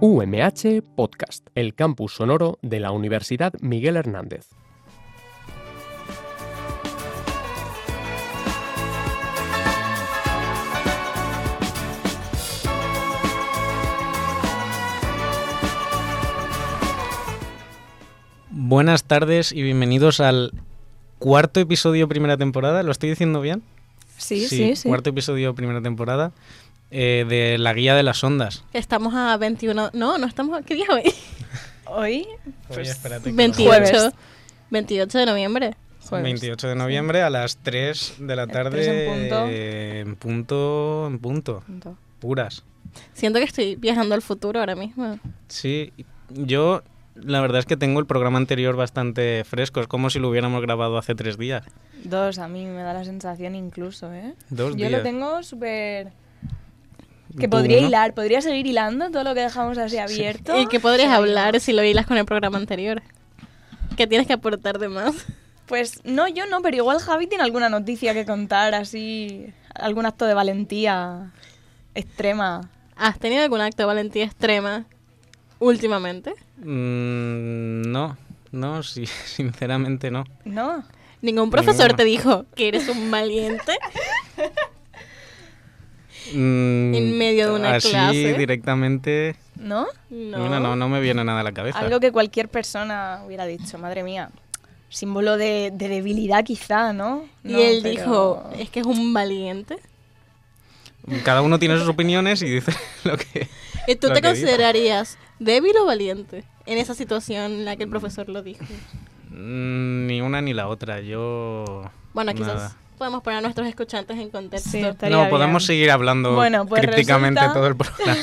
UMH Podcast, el campus sonoro de la Universidad Miguel Hernández. Buenas tardes y bienvenidos al cuarto episodio primera temporada. ¿Lo estoy diciendo bien? Sí. Cuarto episodio primera temporada de La Guía de las Ondas. Estamos a 21... No estamos... ¿Qué día hoy? Oye, espérate. 28. 28 de noviembre. Jueves. 28 de noviembre a las 3 de la tarde. En punto. Puras. Siento que estoy viajando al futuro ahora mismo. Sí, yo... La verdad es que tengo el programa anterior bastante fresco. Es como si lo hubiéramos grabado hace 3 días. 2, a mí me da la sensación incluso, ¿eh? 2 días. Yo lo tengo súper... Que ¿Tú, podría no? hilar, podría seguir hilando todo lo que dejamos así abierto. ¿Y qué podrías O sea, hablar si lo hilas con el programa anterior? ¿Qué tienes que aportar de más? Pues no, yo no, pero igual Javi tiene alguna noticia que contar, así... Algún acto de valentía extrema. ¿Has tenido algún acto de valentía extrema últimamente? No, sí, sinceramente no. ¿No? ¿Ningún profesor Ninguno. te dijo que eres un valiente en medio de una así clase? directamente... ¿No? No me viene nada a la cabeza. Algo que cualquier persona hubiera dicho, madre mía. Símbolo de debilidad quizá, ¿no? Y No, él pero- dijo, es que es un valiente. Cada uno tiene sus opiniones y dice lo que... ¿Y tú lo te que dice. considerarías débil o valiente en esa situación en la que el profesor lo dijo? Ni una ni la otra, yo... Bueno, quizás nada. podemos poner a nuestros escuchantes en contexto. Sí, estaría No, bien. podemos seguir hablando Bueno, pues crípticamente resulta- todo el programa.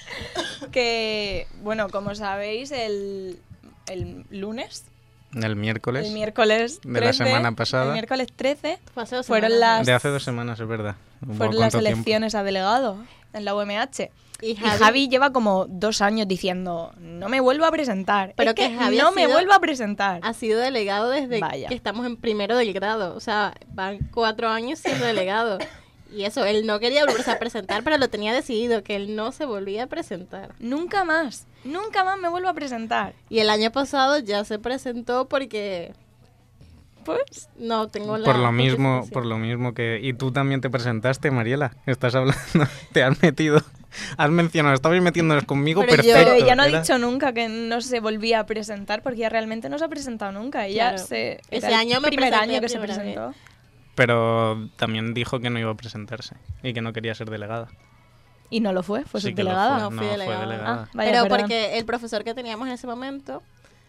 Que, bueno, como sabéis, el lunes, El miércoles, el miércoles 13, de la semana pasada. el miércoles 13 Fue hace 2 fueron semanas. de hace 2 semanas, es verdad. fueron las elecciones a delegado en la UMH. Y Y Javi lleva como 2 años diciendo, no me vuelvo a presentar. Pero Es que Javi no ha me sido- vuelvo a presentar. ha sido delegado desde Vaya. que estamos en primero del grado. O sea, van 4 años siendo delegado. Y eso, él no quería volverse a presentar, pero lo tenía decidido, que él no se volvía a presentar. Nunca más me vuelvo a presentar. Y el año pasado ya se presentó porque... Pues, No tengo la... Por lo justificación. mismo que... Y tú también te presentaste, Mariela. Estás hablando, te has metido... Has mencionado, estabais metiéndonos conmigo, Pero yo- perfecto. pero ella no ha era- dicho nunca que no se volvía a presentar porque ella realmente no se ha presentado nunca. Ella Claro. era Ese el año me primer presenté año que se primera vez. presentó. Pero también dijo que no iba a presentarse y que no quería ser delegada. Y no lo fue, fue Sí que lo subdelegada. No fui delegada. delegada. Ah, vaya, Pero perdón. porque el profesor que teníamos en ese momento...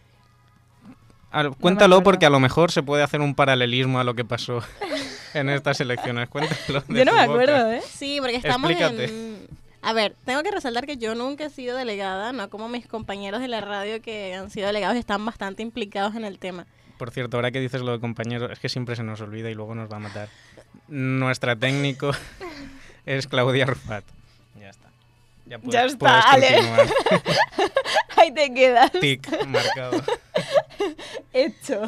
Cuéntalo acuerdo. porque a lo mejor se puede hacer un paralelismo a lo que pasó en estas elecciones. Cuéntalo de Yo no tu me boca. acuerdo, ¿eh? Sí, porque estamos Explícate. en... A ver, tengo que resaltar que yo nunca he sido delegada, no como mis compañeros de la radio que han sido delegados y están bastante implicados en el tema. Por cierto, ahora que dices lo de compañeros, es que siempre se nos olvida y luego nos va a matar. Nuestra técnico es Claudia Rufat. Ya está. Ya puedes está, Ale. continuar. Ahí te quedas. Tic, marcado. Hecho.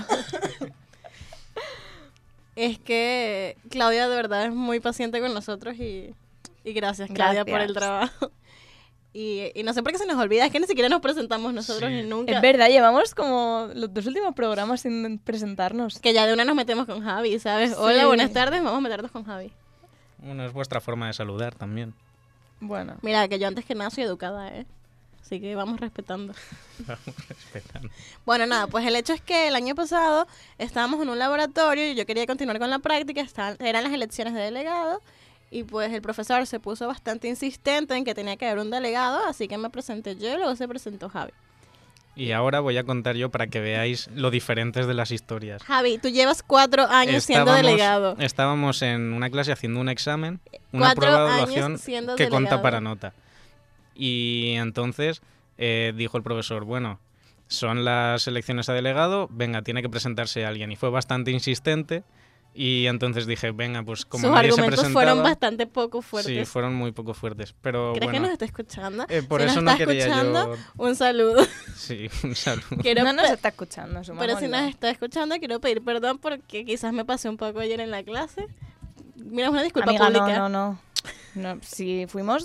Es que Claudia de verdad es muy paciente con nosotros y gracias Claudia por el Gracias. trabajo. Y no sé por qué se nos olvida, es que ni siquiera nos presentamos nosotros Sí. ni nunca. Es verdad, llevamos como los 2 últimos programas sin presentarnos. Que ya de una nos metemos con Javi, ¿sabes? Sí. Hola, buenas tardes, vamos a meternos con Javi. Bueno, es vuestra forma de saludar también. Bueno. Mira, que yo antes que nada soy educada, ¿eh? Así que vamos respetando. Vamos respetando. Bueno, nada, pues el hecho es que el año pasado estábamos en un laboratorio y yo quería continuar con la práctica, eran las elecciones de delegado y pues el profesor se puso bastante insistente en que tenía que haber un delegado, así que me presenté yo y luego se presentó Javi. Y ahora voy a contar yo para que veáis lo diferentes de las historias. Javi, tú llevas 4 años siendo delegado. Estábamos en una clase haciendo un examen, una 4 prueba de años evaluación siendo que delegado. conta para nota. Y entonces dijo el profesor, bueno, son las elecciones a delegado, venga, tiene que presentarse alguien. Y fue bastante insistente y entonces dije, venga, pues como Sus nadie se argumentos presentaba... fueron bastante poco fuertes. Sí, fueron muy poco fuertes, pero ¿Crees bueno, que nos está escuchando? por Si eso nos no está quería escuchando, yo... un saludo. Sí, un saludo. Quiero No nos pe- está escuchando, Pero si sumámoslo. nos está escuchando, quiero pedir perdón porque quizás me pasé un poco ayer en la clase. Mira, una disculpa Amiga, pública. no. Si fuimos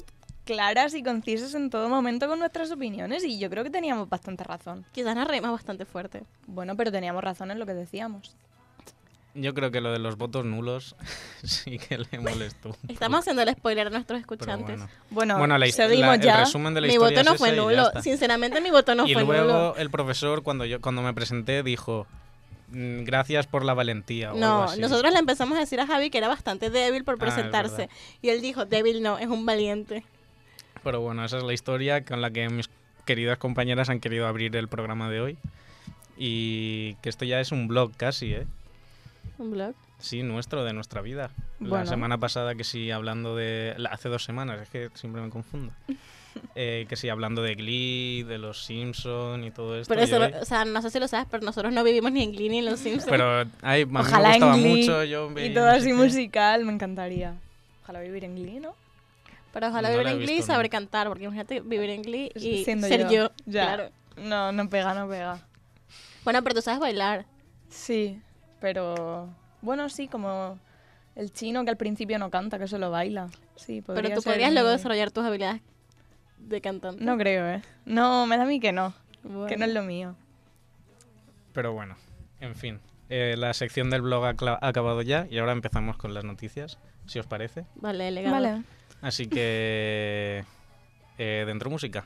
claras y concisas en todo momento con nuestras opiniones y yo creo que teníamos bastante razón. Quizás nos reímos bastante fuerte. Bueno, pero teníamos razón en lo que decíamos. Yo creo que lo de los votos nulos sí que le molestó. Estamos haciendo el spoiler a nuestros Pero escuchantes. Bueno, el seguimos ya. resumen de la Mi historia voto no es fue ese y ya nulo. está. Sinceramente, mi voto no Y fue luego nulo. el profesor, cuando me presenté, dijo: gracias por la valentía. O algo No, así. nosotros le empezamos a decir a Javi que era bastante débil por es presentarse. verdad. Y él dijo, débil no, es un valiente. Pero bueno, esa es la historia con la que mis queridas compañeras han querido abrir el programa de hoy. Y que esto ya es un blog casi, ¿eh? Un blog. Sí, nuestro, de nuestra vida. La Bueno. semana pasada que sí, hablando de... Hace 2 semanas, es que siempre me confundo. Que sí, hablando de Glee, de los Simpson y todo esto. Pero eso, y hoy- o sea, no sé si lo sabes, pero nosotros no vivimos ni en Glee ni en Los Simpsons. Pero ay, a mí Ojalá me gustaba en Glee mucho. Yo y veía todo no sé así qué. musical, me encantaría. Ojalá vivir en Glee, ¿no? Pero ojalá No vivir la he en Glee y visto saber nunca. cantar, porque imagínate vivir en Glee y Siendo ser yo. Ya. Claro. No, no pega, no pega. Bueno, pero tú sabes bailar. Sí, pero... Bueno, sí, como el chino que al principio no canta, que solo baila. Sí, Pero podría tú ser podrías mi- luego desarrollar tus habilidades de cantante. No creo, ¿eh? No, me da a mí que no. Bueno. Que no es lo mío. Pero bueno, en fin. La sección del blog ha acabado ya y ahora empezamos con las noticias, si os parece. Vale, delegado. Vale. Así que... dentro música.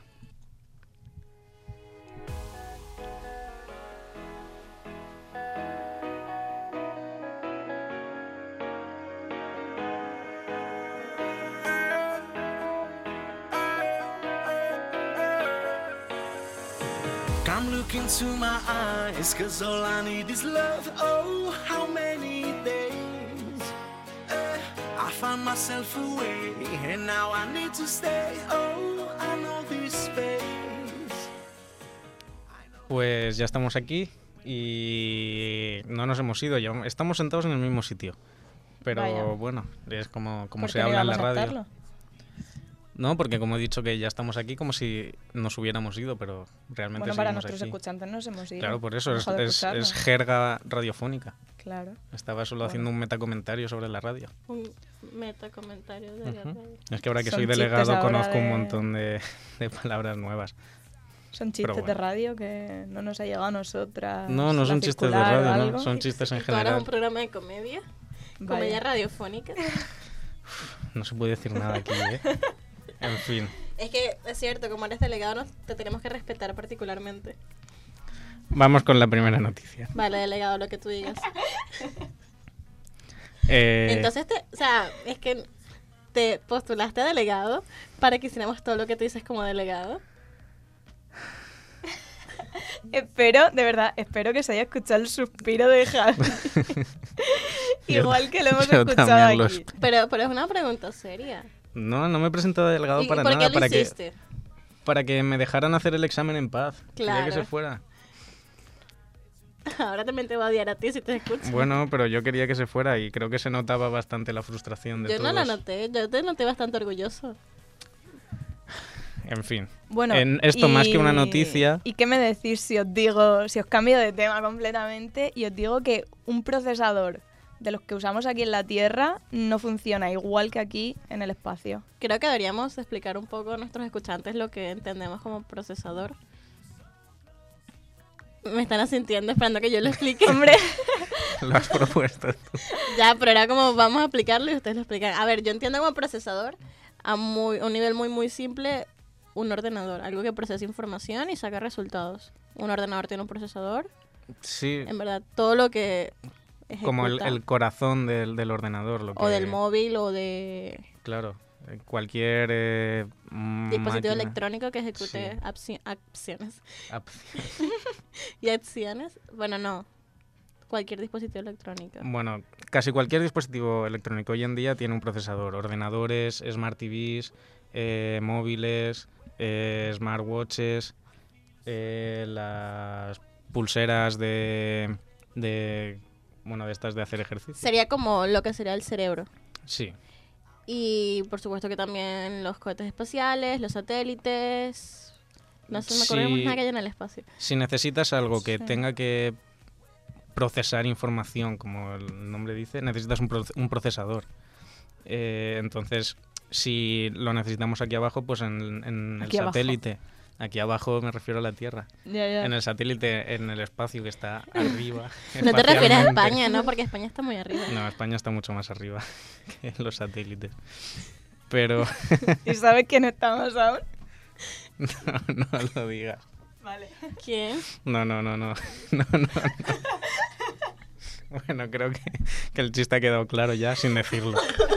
Come look into my eyes, cause all I need is love. Oh, how many days I found myself away, and now I need to stay. Oh, I know this space. Pues ya estamos aquí y no nos hemos ido, ya estamos sentados en el mismo sitio. Pero Vaya. bueno, es como ¿Por se qué no habla en la íbamos a radio. estarlo? No, porque como he dicho que ya estamos aquí como si nos hubiéramos ido, pero realmente Bueno, para seguimos nuestros aquí. escuchantes nos hemos ido. Claro, por eso Han es, dejado de es escucharnos. jerga radiofónica. Claro. Estaba solo Bueno. haciendo un metacomentario sobre la radio. Un metacomentario de la Ujú. radio. Es que ahora que Son soy chistes delegado ahora conozco un de- montón de palabras nuevas. Son chistes bueno. de radio que no nos ha llegado a nosotras. No, no la son chistes de circular o radio, algo. ¿no? Son chistes en ¿Y tú ahora general. un programa de comedia? Vaya. Comedia radiofónica. No se puede decir nada aquí, ¿eh? En fin. Es que es cierto, como eres delegado, te tenemos que respetar particularmente. Vamos con la primera noticia. Vale, delegado, lo que tú digas. Eh, Entonces, o sea, es que te postulaste a delegado para que hiciéramos todo lo que tú dices como delegado. Espero, de verdad, espero que se haya escuchado el suspiro de Javi. Igual que lo hemos yo escuchado también lo aquí. Pero es una pregunta seria. No, no me he presentado a delegado ¿Y para por nada. qué lo hiciste? Para que me dejaran hacer el examen en paz. Quería que Claro. se fuera. Ahora también te voy a odiar a ti si te escucho. Bueno, pero yo quería que se fuera y creo que se notaba bastante la frustración de Yo todos. no la noté, yo te noté bastante orgulloso. En fin. Bueno, En esto más que una noticia- ¿Y qué me decís si os digo, si os cambio de tema completamente y os digo que un procesador de los que usamos aquí en la Tierra no funciona igual que aquí en el espacio? Creo que deberíamos explicar un poco a nuestros escuchantes lo que entendemos como procesador. Me están asintiendo esperando que yo lo explique. Hombre, Lo has propuesto tú. Ya, pero era como vamos a aplicarlo y ustedes lo explican. A ver, yo entiendo como procesador a un nivel muy simple un ordenador, algo que procesa información y saca resultados. Un ordenador tiene un procesador. Sí, En verdad, todo lo que como ejecuta, el corazón del ordenador. Lo o que- del móvil o de Claro. Cualquier dispositivo máquina- electrónico que ejecute Sí. acciones Ap- y acciones. Bueno, no. Cualquier dispositivo electrónico. Bueno, casi cualquier dispositivo electrónico hoy en día tiene un procesador. Ordenadores, smart TVs, móviles, smartwatches, las pulseras de estas de hacer ejercicio. Sería como lo que sería el cerebro. Sí. Y por supuesto que también los cohetes espaciales, los satélites. No se me ocurre Sí. más nada que haya en el espacio. Si necesitas algo que Sí. tenga que procesar información, como el nombre dice, necesitas un procesador. Entonces, si lo necesitamos aquí abajo, pues en el Aquí abajo. satélite. Aquí abajo me refiero a la Tierra. Ya. En el satélite, en el espacio que está arriba. No te refieres a espacialmente. España, ¿no? Porque España está muy arriba. No, España está mucho más arriba que los satélites. Pero ¿Y sabes quién estamos aún? no lo digas. Vale. ¿Quién? No. Bueno, creo que el chiste ha quedado claro ya sin decirlo.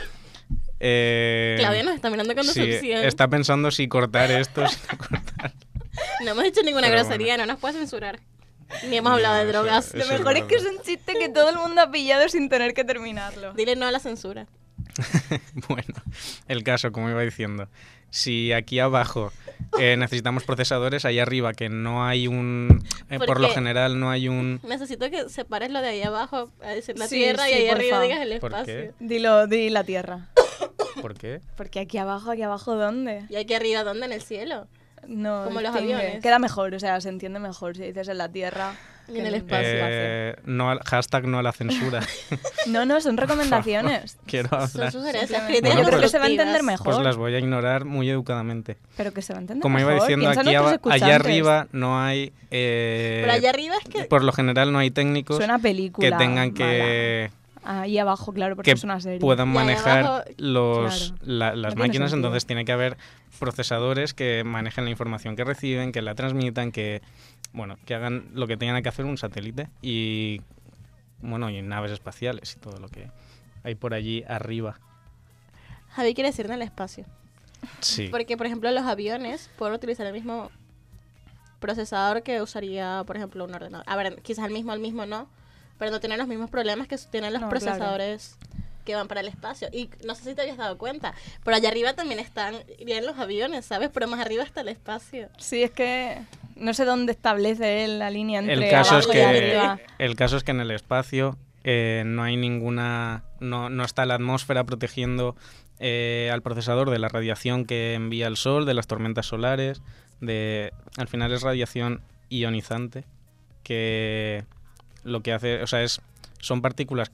Claudia nos está mirando con sí, decepción. está pensando si cortar esto, si no cortar. No hemos dicho ninguna Pero grosería, no nos puede censurar. Ni hemos hablado de No, drogas. eso Lo es mejor es que es verdad. un chiste que todo el mundo ha pillado sin tener que terminarlo. Dile no a la censura. Bueno, el caso, como iba diciendo, si aquí abajo necesitamos procesadores, ahí arriba que no hay por lo Porque- general no hay un... Necesito que separes lo de ahí abajo, a decir la Sí, tierra, sí, y ahí porfa. arriba digas el ¿Por espacio. Di la Tierra. ¿Por qué? Porque aquí abajo, ¿dónde? ¿Y aquí arriba dónde? En el cielo. No, Como los distingue. aviones. Queda mejor, o sea, se entiende mejor si dices en la Tierra. Y que en el espacio. Hashtag no a la censura. No, son recomendaciones. Quiero Son hablar. sugerencias, Simplemente. críticas Bueno, Yo creo que se va a constructivas. entender mejor. Pues las voy a ignorar muy educadamente. Pero que se va a entender Como mejor. iba diciendo, Piensa en aquí nuestros allá escuchantes. arriba no hay... Pero allá arriba es que... Por lo general no hay técnicos Suena a película. que tengan que... Ahí abajo, claro, porque que es una serie. puedan Y ahí manejar abajo, las tiene máquinas, sentido. entonces tiene que haber procesadores que manejen la información que reciben, que la transmitan, que hagan lo que tengan que hacer un satélite y y naves espaciales y todo lo que hay por allí arriba. Javi quiere decir en el espacio. Sí. Porque, por ejemplo, los aviones pueden utilizar el mismo procesador que usaría, por ejemplo, un ordenador. A ver, quizás el mismo no, pero no tienen los mismos problemas que tienen los No, claro. procesadores que van para el espacio. Y no sé si te habías dado cuenta, pero allá arriba también irían los aviones, ¿sabes? Pero más arriba está el espacio. Sí, es que no sé dónde establece él la línea entre El caso es abajo y que arriba. en el espacio no hay ninguna, no está la atmósfera protegiendo al procesador de la radiación que envía el sol, de las tormentas solares, al final es radiación ionizante que lo que hace, o sea, son partículas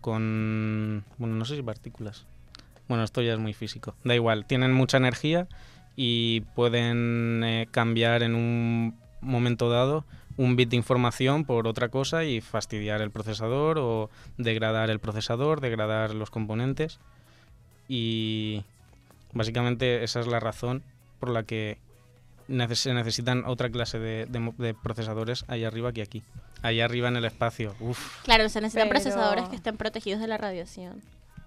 no sé si partículas. Bueno, esto ya es muy físico. Da igual, tienen mucha energía y pueden cambiar en un momento dado un bit de información por otra cosa y fastidiar el procesador o degradar el procesador, degradar los componentes. Y básicamente esa es la razón por la que se necesitan otra clase de procesadores allá arriba que aquí. Allá arriba en el espacio. Uf. Claro, se necesitan Pero- procesadores que estén protegidos de la radiación.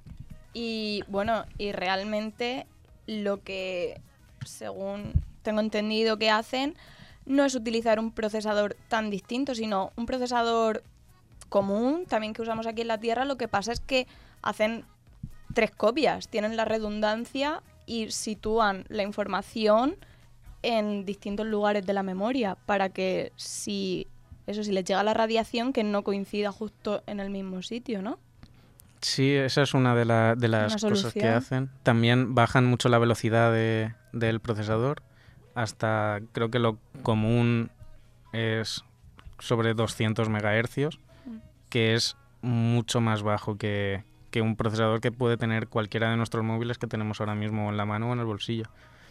Y bueno, y realmente lo que, según tengo entendido que hacen, no es utilizar un procesador tan distinto, sino un procesador común, también que usamos aquí en la Tierra. Lo que pasa es que hacen 3 copias, tienen la redundancia y sitúan la información en distintos lugares de la memoria para que si les llega la radiación, que no coincida justo en el mismo sitio, ¿no? Sí, esa es una de las Una cosas que solución. hacen. También bajan mucho la velocidad del procesador. Hasta, creo que lo común es sobre 200 megahercios, que es mucho más bajo que un procesador que puede tener cualquiera de nuestros móviles que tenemos ahora mismo en la mano o en el bolsillo.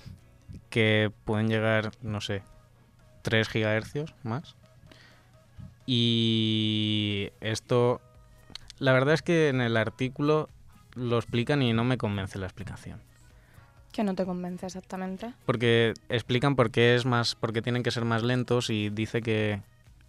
Que pueden llegar, no sé, 3 gigahercios más. Y esto, la verdad es que en el artículo lo explican y no me convence la explicación. Que no te convence exactamente. Porque explican por qué tienen que ser más lentos y dice que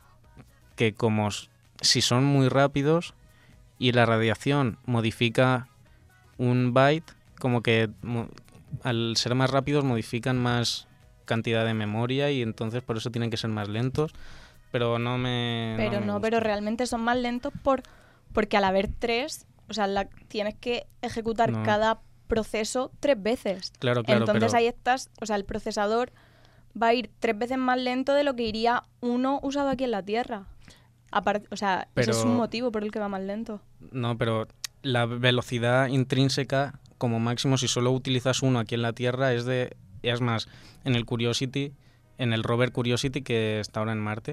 si son muy rápidos y la radiación modifica un byte, como que al ser más rápidos modifican más cantidad de memoria y entonces por eso tienen que ser más lentos. Pero Pero realmente son más lentos porque al haber 3, o sea, tienes que ejecutar No. cada proceso 3 veces. Claro, Entonces pero ahí estás, o sea, el procesador va a ir 3 veces más lento de lo que iría uno usado aquí en la Tierra. O sea, ese es Pero- un motivo por el que va más lento. no, pero la velocidad intrínseca como máximo si solo utilizas uno aquí en la Tierra es más, en el Curiosity, en el rover Curiosity que está ahora en Marte,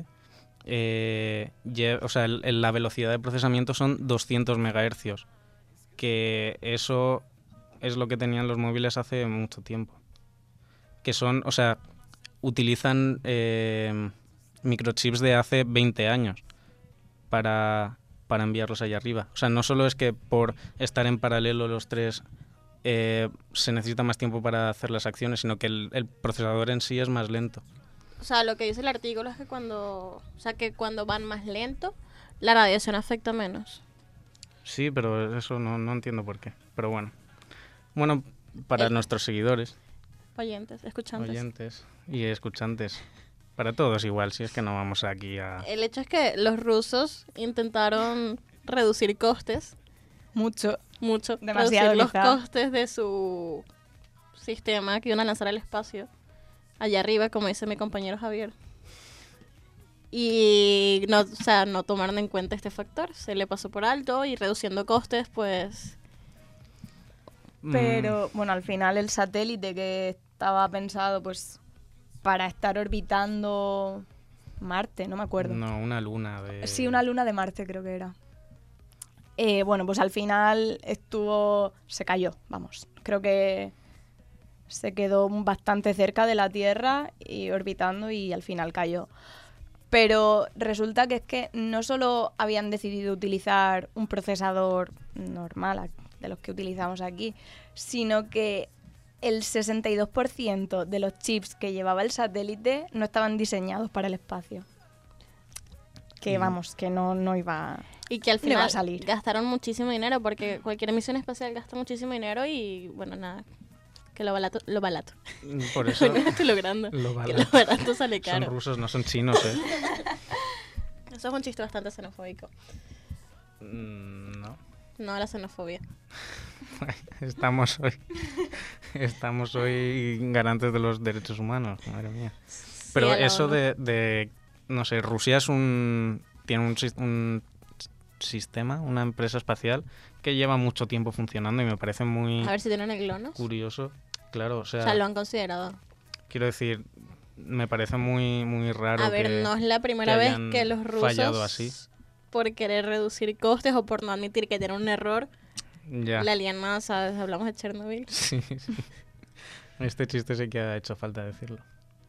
o sea, la velocidad de procesamiento son 200 megahercios, que eso es lo que tenían los móviles hace mucho tiempo. Que son, o sea, utilizan microchips de hace 20 años para enviarlos allá arriba. O sea, no solo es que por estar en paralelo los tres se necesita más tiempo para hacer las acciones, sino que el procesador en sí es más lento. O sea, lo que dice el artículo es que cuando van más lento, la radiación afecta menos. Sí, pero eso no entiendo por qué. Pero bueno. Bueno, para nuestros seguidores, Oyentes, escuchantes. oyentes y escuchantes, para todos igual, si es que no vamos aquí a... El hecho es que los rusos intentaron reducir costes, Mucho. reducir Demasiado, los quizá. costes de su sistema que iban a lanzar al espacio, allá arriba, como dice mi compañero Javier. Y no tomaron en cuenta este factor, se le pasó por alto y reduciendo costes, pues... Pero bueno, al final el satélite que estaba pensado pues para estar orbitando Marte, no me acuerdo. No, una luna de... Sí, una luna de Marte creo que era. Bueno, pues al final se cayó, vamos. Creo que se quedó bastante cerca de la Tierra y orbitando y al final cayó. Pero resulta que es que no solo habían decidido utilizar un procesador normal de los que utilizamos aquí, sino que el 62% de los chips que llevaba el satélite no estaban diseñados para el espacio. Que vamos, que no iba... Y que al no iba final a salir. gastaron muchísimo dinero, porque cualquier misión espacial gasta muchísimo dinero y, bueno, nada, que lo barato. Por eso No lo estoy logrando. lo Que barato. lo barato sale Son caro. rusos, no son chinos, ¿eh? Eso es un chiste bastante xenofóbico. No. No la xenofobia. Estamos hoy garantes de los derechos humanos, madre mía. Pero a la eso ONU. de no sé, Rusia tiene un sistema, una empresa espacial que lleva mucho tiempo funcionando y me parece muy A ver si tienen el GLONASS. curioso. Claro, o O sea, sea, lo han considerado. quiero decir, me parece muy, muy raro A ver, que, no es la primera que vez hayan que los rusos, fallado así. por querer reducir costes o por no admitir que tienen un error, Ya. la lían más, ¿sabes? Hablamos de Chernobyl. Sí, sí. Este chiste sí que ha hecho falta decirlo.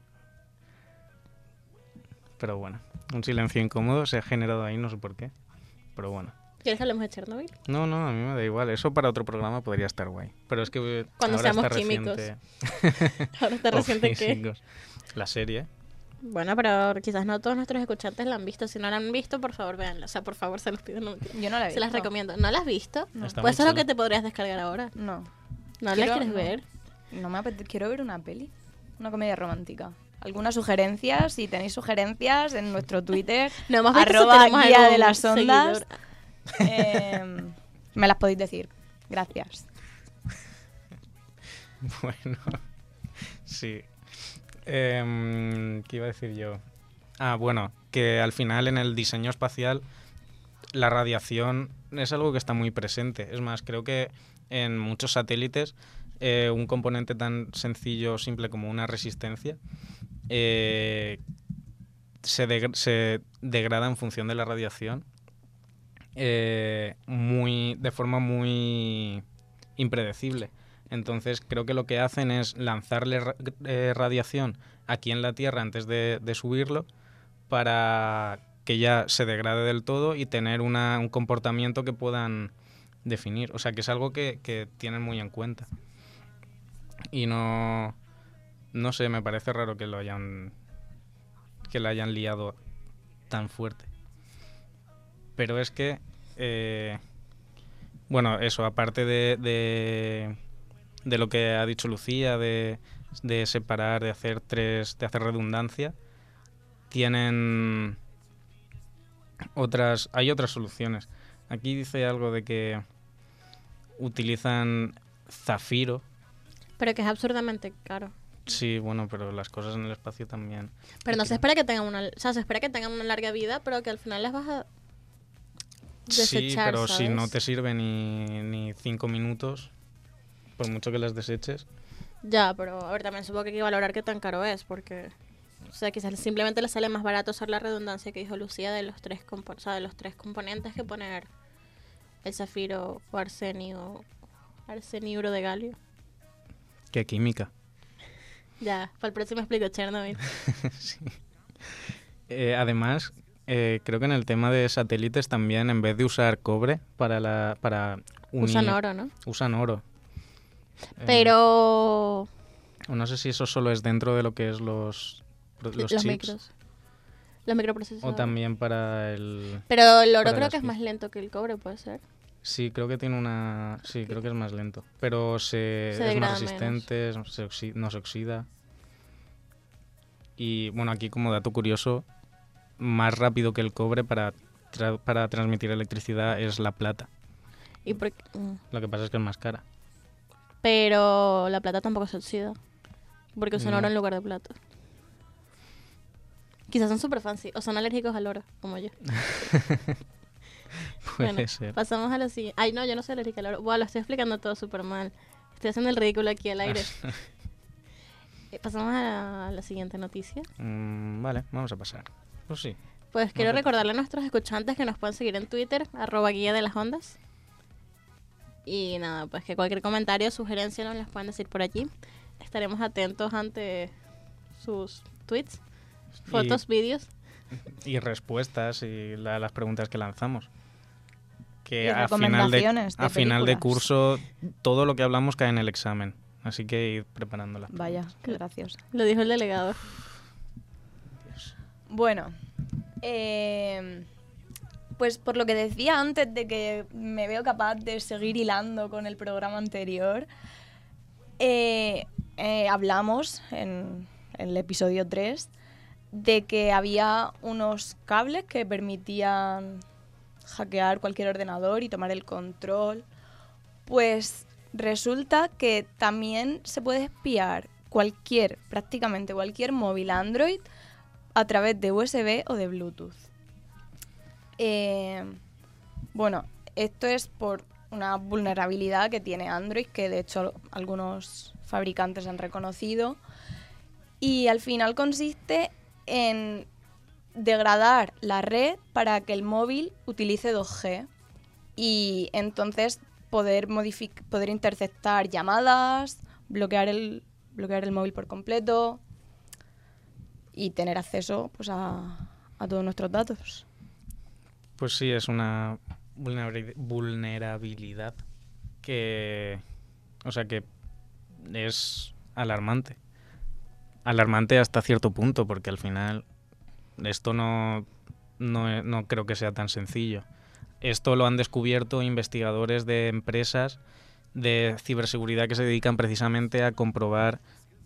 Pero bueno, un silencio incómodo se ha generado ahí, no sé por qué. Pero bueno. ¿Quieres que hablemos de Chernobyl? No, a mí me da igual. Eso para otro programa podría estar guay. Pero es que Cuando ahora seamos está químicos. reciente... Ahora está reciente O que... físicos. La serie. Bueno, pero quizás no todos nuestros escuchantes la han visto. Si no la han visto, por favor, véanla. O sea, por favor, se los pido. No, mentira. Yo no la he Se las visto. recomiendo. ¿No la has visto? No. Está Pues eso muy es lo que chula. te podrías descargar ahora. No. ¿No la Quiero- quieres no. ver? No me apetece. Quiero ver una peli. Una comedia romántica. ¿Alguna sugerencia? Si tenéis sugerencias en nuestro Twitter, No hemos visto si arroba tenemos guía algún de las ondas, seguidor. me las podéis decir. Gracias. Bueno, sí. ¿Qué iba a decir yo? Ah, bueno, que al final en el diseño espacial la radiación es algo que está muy presente. Es más, creo que en muchos satélites un componente tan sencillo o simple como una resistencia se degrada en función de la radiación de forma muy impredecible. Entonces creo que lo que hacen es lanzarle radiación aquí en la Tierra antes de subirlo para que ya se degrade del todo y tener un comportamiento que puedan definir. O sea, que es algo que tienen muy en cuenta. Y no sé, me parece raro que lo hayan liado tan fuerte. Pero es que bueno, eso, aparte de lo que ha dicho Lucía, de separar, de hacer redundancia, hay otras soluciones. Aquí dice algo de que utilizan zafiro. Pero que es absurdamente caro. Sí, bueno, pero las cosas en el espacio también. Pero no se espera que tengan se espera que tengan una larga vida, pero que al final las vas a desechar, Sí, pero ¿sabes? si no te sirve ni 5 minutos, por mucho que las deseches. Ya, pero a ver, también supongo que hay que valorar qué tan caro es, porque... O sea, quizás simplemente le sale más barato usar la redundancia que dijo Lucía de los tres componentes que poner el zafiro o arsenio Arseniuro de galio. Qué química. Ya, para el próximo explico Chernobyl. Sí. Además, creo que en el tema de satélites también, en vez de usar cobre para unir... Usan oro, ¿no? Usan oro. Pero No sé si eso solo es dentro de lo que es los chips. micros. Los microprocesadores. O también para el... Pero el oro para creo las que es más piezas. lento que el cobre, puede ser. Sí, creo que tiene una... Sí, creo que es más lento. Pero es más degrada resistente, no se oxida. Y bueno, aquí como dato curioso, más rápido que el cobre para transmitir electricidad es la plata. Y Lo que pasa es que es más cara. Pero la plata tampoco se oxida. Porque usan No. oro en lugar de plata. Quizás son super fancy o son alérgicos al oro, como yo. Puede Bueno, ser. pasamos a la siguiente. Ay, no, yo no soy alérgica al oro. Bueno, lo estoy explicando todo súper mal. Estoy haciendo el ridículo aquí al aire. Pasamos a la siguiente noticia. Vale, vamos a pasar. Pues sí. Pues quiero te recordarle a nuestros escuchantes que nos pueden seguir en Twitter, @guía de las ondas. Y nada, pues que cualquier comentario o sugerencia nos las pueden decir por allí. Estaremos atentos ante sus tweets, fotos, vídeos. Y respuestas y las preguntas que lanzamos. Que Y a final recomendaciones de a final de películas. curso todo lo que hablamos cae en el examen. Así que ir preparándola. Vaya, qué gracioso. Lo dijo el delegado. Bueno, pues por lo que decía antes de que me veo capaz de seguir hilando con el programa anterior, hablamos en el episodio 3 de que había unos cables que permitían hackear cualquier ordenador y tomar el control. Pues resulta que también se puede espiar prácticamente cualquier móvil Android a través de USB o de Bluetooth. Bueno, esto es por una vulnerabilidad que tiene Android, que de hecho algunos fabricantes han reconocido. Y al final consiste en degradar la red para que el móvil utilice 2G y entonces poder interceptar llamadas, bloquear el móvil por completo y tener acceso pues a todos nuestros datos. Pues sí, es una vulnerabilidad que es alarmante. Alarmante hasta cierto punto, porque al final esto no creo que sea tan sencillo. Esto lo han descubierto investigadores de empresas de ciberseguridad que se dedican precisamente a comprobar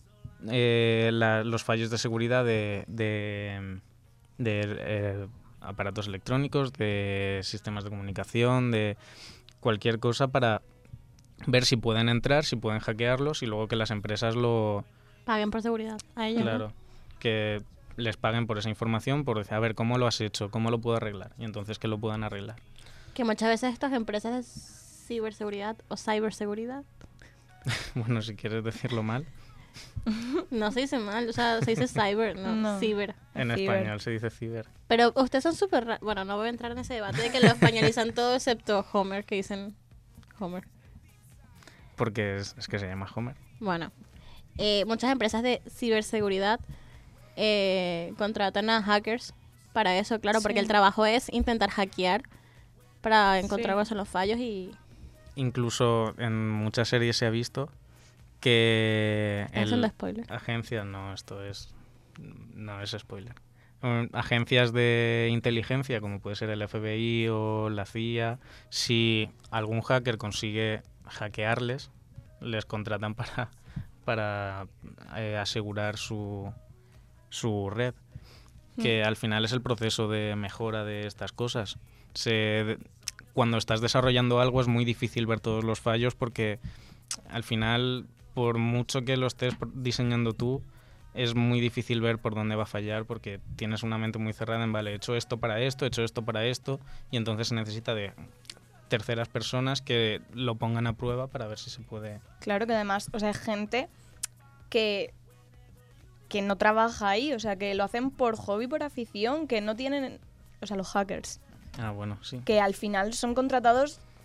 los fallos de seguridad de aparatos electrónicos, de sistemas de comunicación, de cualquier cosa para ver si pueden entrar, si pueden hackearlos y luego que las empresas lo... Paguen por seguridad a ellos. Claro, ¿no? que les paguen por esa información, por decir, a ver, ¿cómo lo has hecho? ¿Cómo lo puedo arreglar? Y entonces que lo puedan arreglar. Que muchas veces estas empresas de ciberseguridad o ciberseguridad, Bueno, si quieres decirlo mal, no se dice mal, o sea, se dice cyber, no, No. ciber. en Ciber. español se dice ciber. Pero ustedes son súper... Bueno, no voy a entrar en ese debate de que lo españolizan todo excepto Homer, que dicen Homer. Porque es que se llama Homer. Bueno, muchas empresas de ciberseguridad contratan a hackers para eso, claro, porque Sí. el trabajo es intentar hackear para encontrar Sí. cuáles son los fallos y... Incluso en muchas series se ha visto que Haciendo spoiler. agencias, no es spoiler. Agencias de inteligencia, como puede ser el FBI o la CIA, si algún hacker consigue hackearles, les contratan para asegurar su red, que al final es el proceso de mejora de estas cosas. Cuando estás desarrollando algo es muy difícil ver todos los fallos porque al final, por mucho que lo estés diseñando tú, es muy difícil ver por dónde va a fallar porque tienes una mente muy cerrada en, vale, he hecho esto para esto, he hecho esto para esto, y entonces se necesita de terceras personas que lo pongan a prueba para ver si se puede... Claro que además, o sea, hay gente que no trabaja ahí, o sea, que lo hacen por hobby, por afición, que no tienen, o sea, los hackers, Ah, bueno, sí. que al final son contratados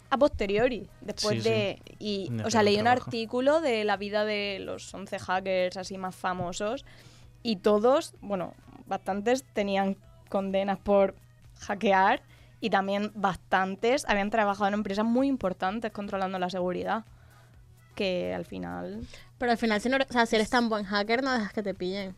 a posteriori, después Sí, de... sí. Y, De o hacer sea, el leí un trabajo. artículo de la vida de los 11 hackers así más famosos y todos, bueno, bastantes tenían condenas por hackear y también bastantes habían trabajado en empresas muy importantes controlando la seguridad, que al final... Pero al final, si, no, o sea, si eres tan buen hacker, no dejas que te pillen.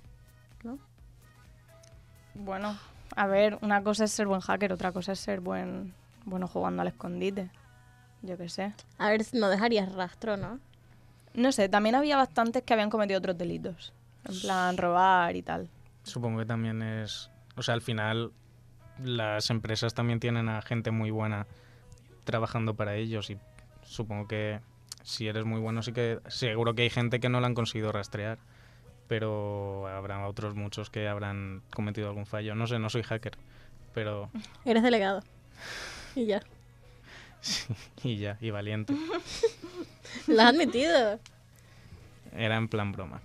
Bueno, a ver, una cosa es ser buen hacker, otra cosa es ser bueno jugando al escondite. Yo qué sé. A ver, no dejarías rastro, ¿no? No sé, también había bastantes que habían cometido otros delitos. En plan, robar y tal. Supongo que también es... O sea, al final las empresas también tienen a gente muy buena trabajando para ellos y supongo que si eres muy bueno sí que... Seguro que hay gente que no la han conseguido rastrear, pero habrá otros muchos que habrán cometido algún fallo. No sé, no soy hacker, pero... Eres delegado. Y ya. Y ya, y valiente. Lo has admitido. Era en plan broma.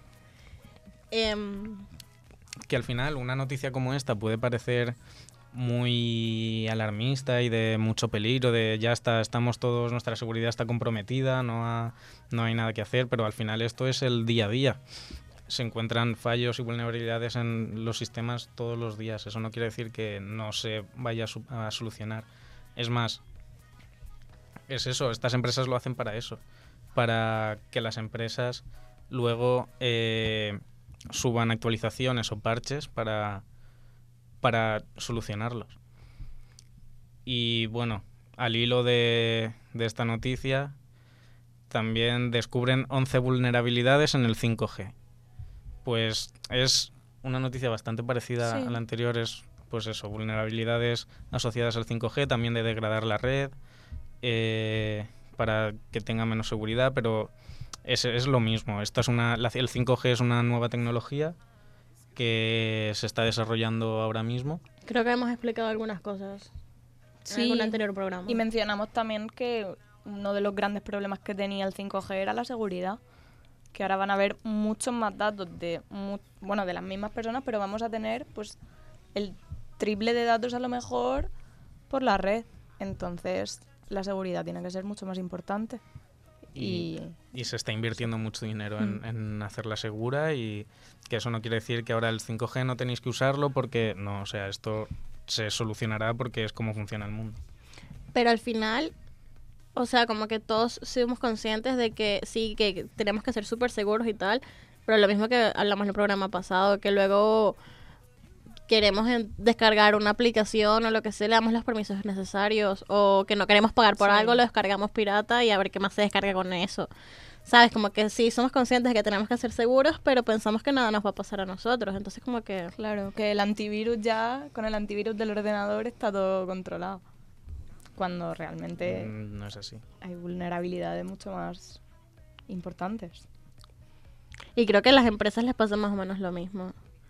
Que al final una noticia como esta puede parecer muy alarmista y de mucho peligro, de ya está, estamos todos, nuestra seguridad está comprometida, no hay nada que hacer, pero al final esto es el día a día. Se encuentran fallos y vulnerabilidades en los sistemas todos los días. Eso no quiere decir que no se vaya a solucionar. Es más, es eso, estas empresas lo hacen para eso, para que las empresas luego suban actualizaciones o parches para solucionarlos. Y bueno, al hilo de esta noticia, también descubren 11 vulnerabilidades en el 5G. Pues es una noticia bastante parecida Sí. a la anterior, es pues eso, vulnerabilidades asociadas al 5G, también de degradar la red para que tenga menos seguridad, pero es lo mismo. Esta es el 5G es una nueva tecnología que se está desarrollando ahora mismo. Creo que hemos explicado algunas cosas en algún anterior programa. Y mencionamos también que uno de los grandes problemas que tenía el 5G era la seguridad. Que ahora van a haber muchos más datos de las mismas personas, pero vamos a tener pues el triple de datos a lo mejor por la red. Entonces la seguridad tiene que ser mucho más importante. Y se está invirtiendo mucho dinero en hacerla segura, y que eso no quiere decir que ahora el 5G no tenéis que usarlo porque no, o sea, esto se solucionará porque es como funciona el mundo. Pero al final, o sea, como que todos somos conscientes de que sí, que tenemos que ser súper seguros y tal, pero lo mismo que hablamos en el programa pasado, que luego queremos descargar una aplicación o lo que sea, le damos los permisos necesarios, o que no queremos pagar por Sí. algo, lo descargamos pirata y a ver qué más se descarga con eso. ¿Sabes? Como que sí, somos conscientes de que tenemos que ser seguros, pero pensamos que nada nos va a pasar a nosotros. Entonces como que... claro, que el antivirus ya, con el antivirus del ordenador está todo controlado. Cuando realmente No es así. hay vulnerabilidades mucho más importantes. Y creo que a las empresas les pasa más o menos lo mismo.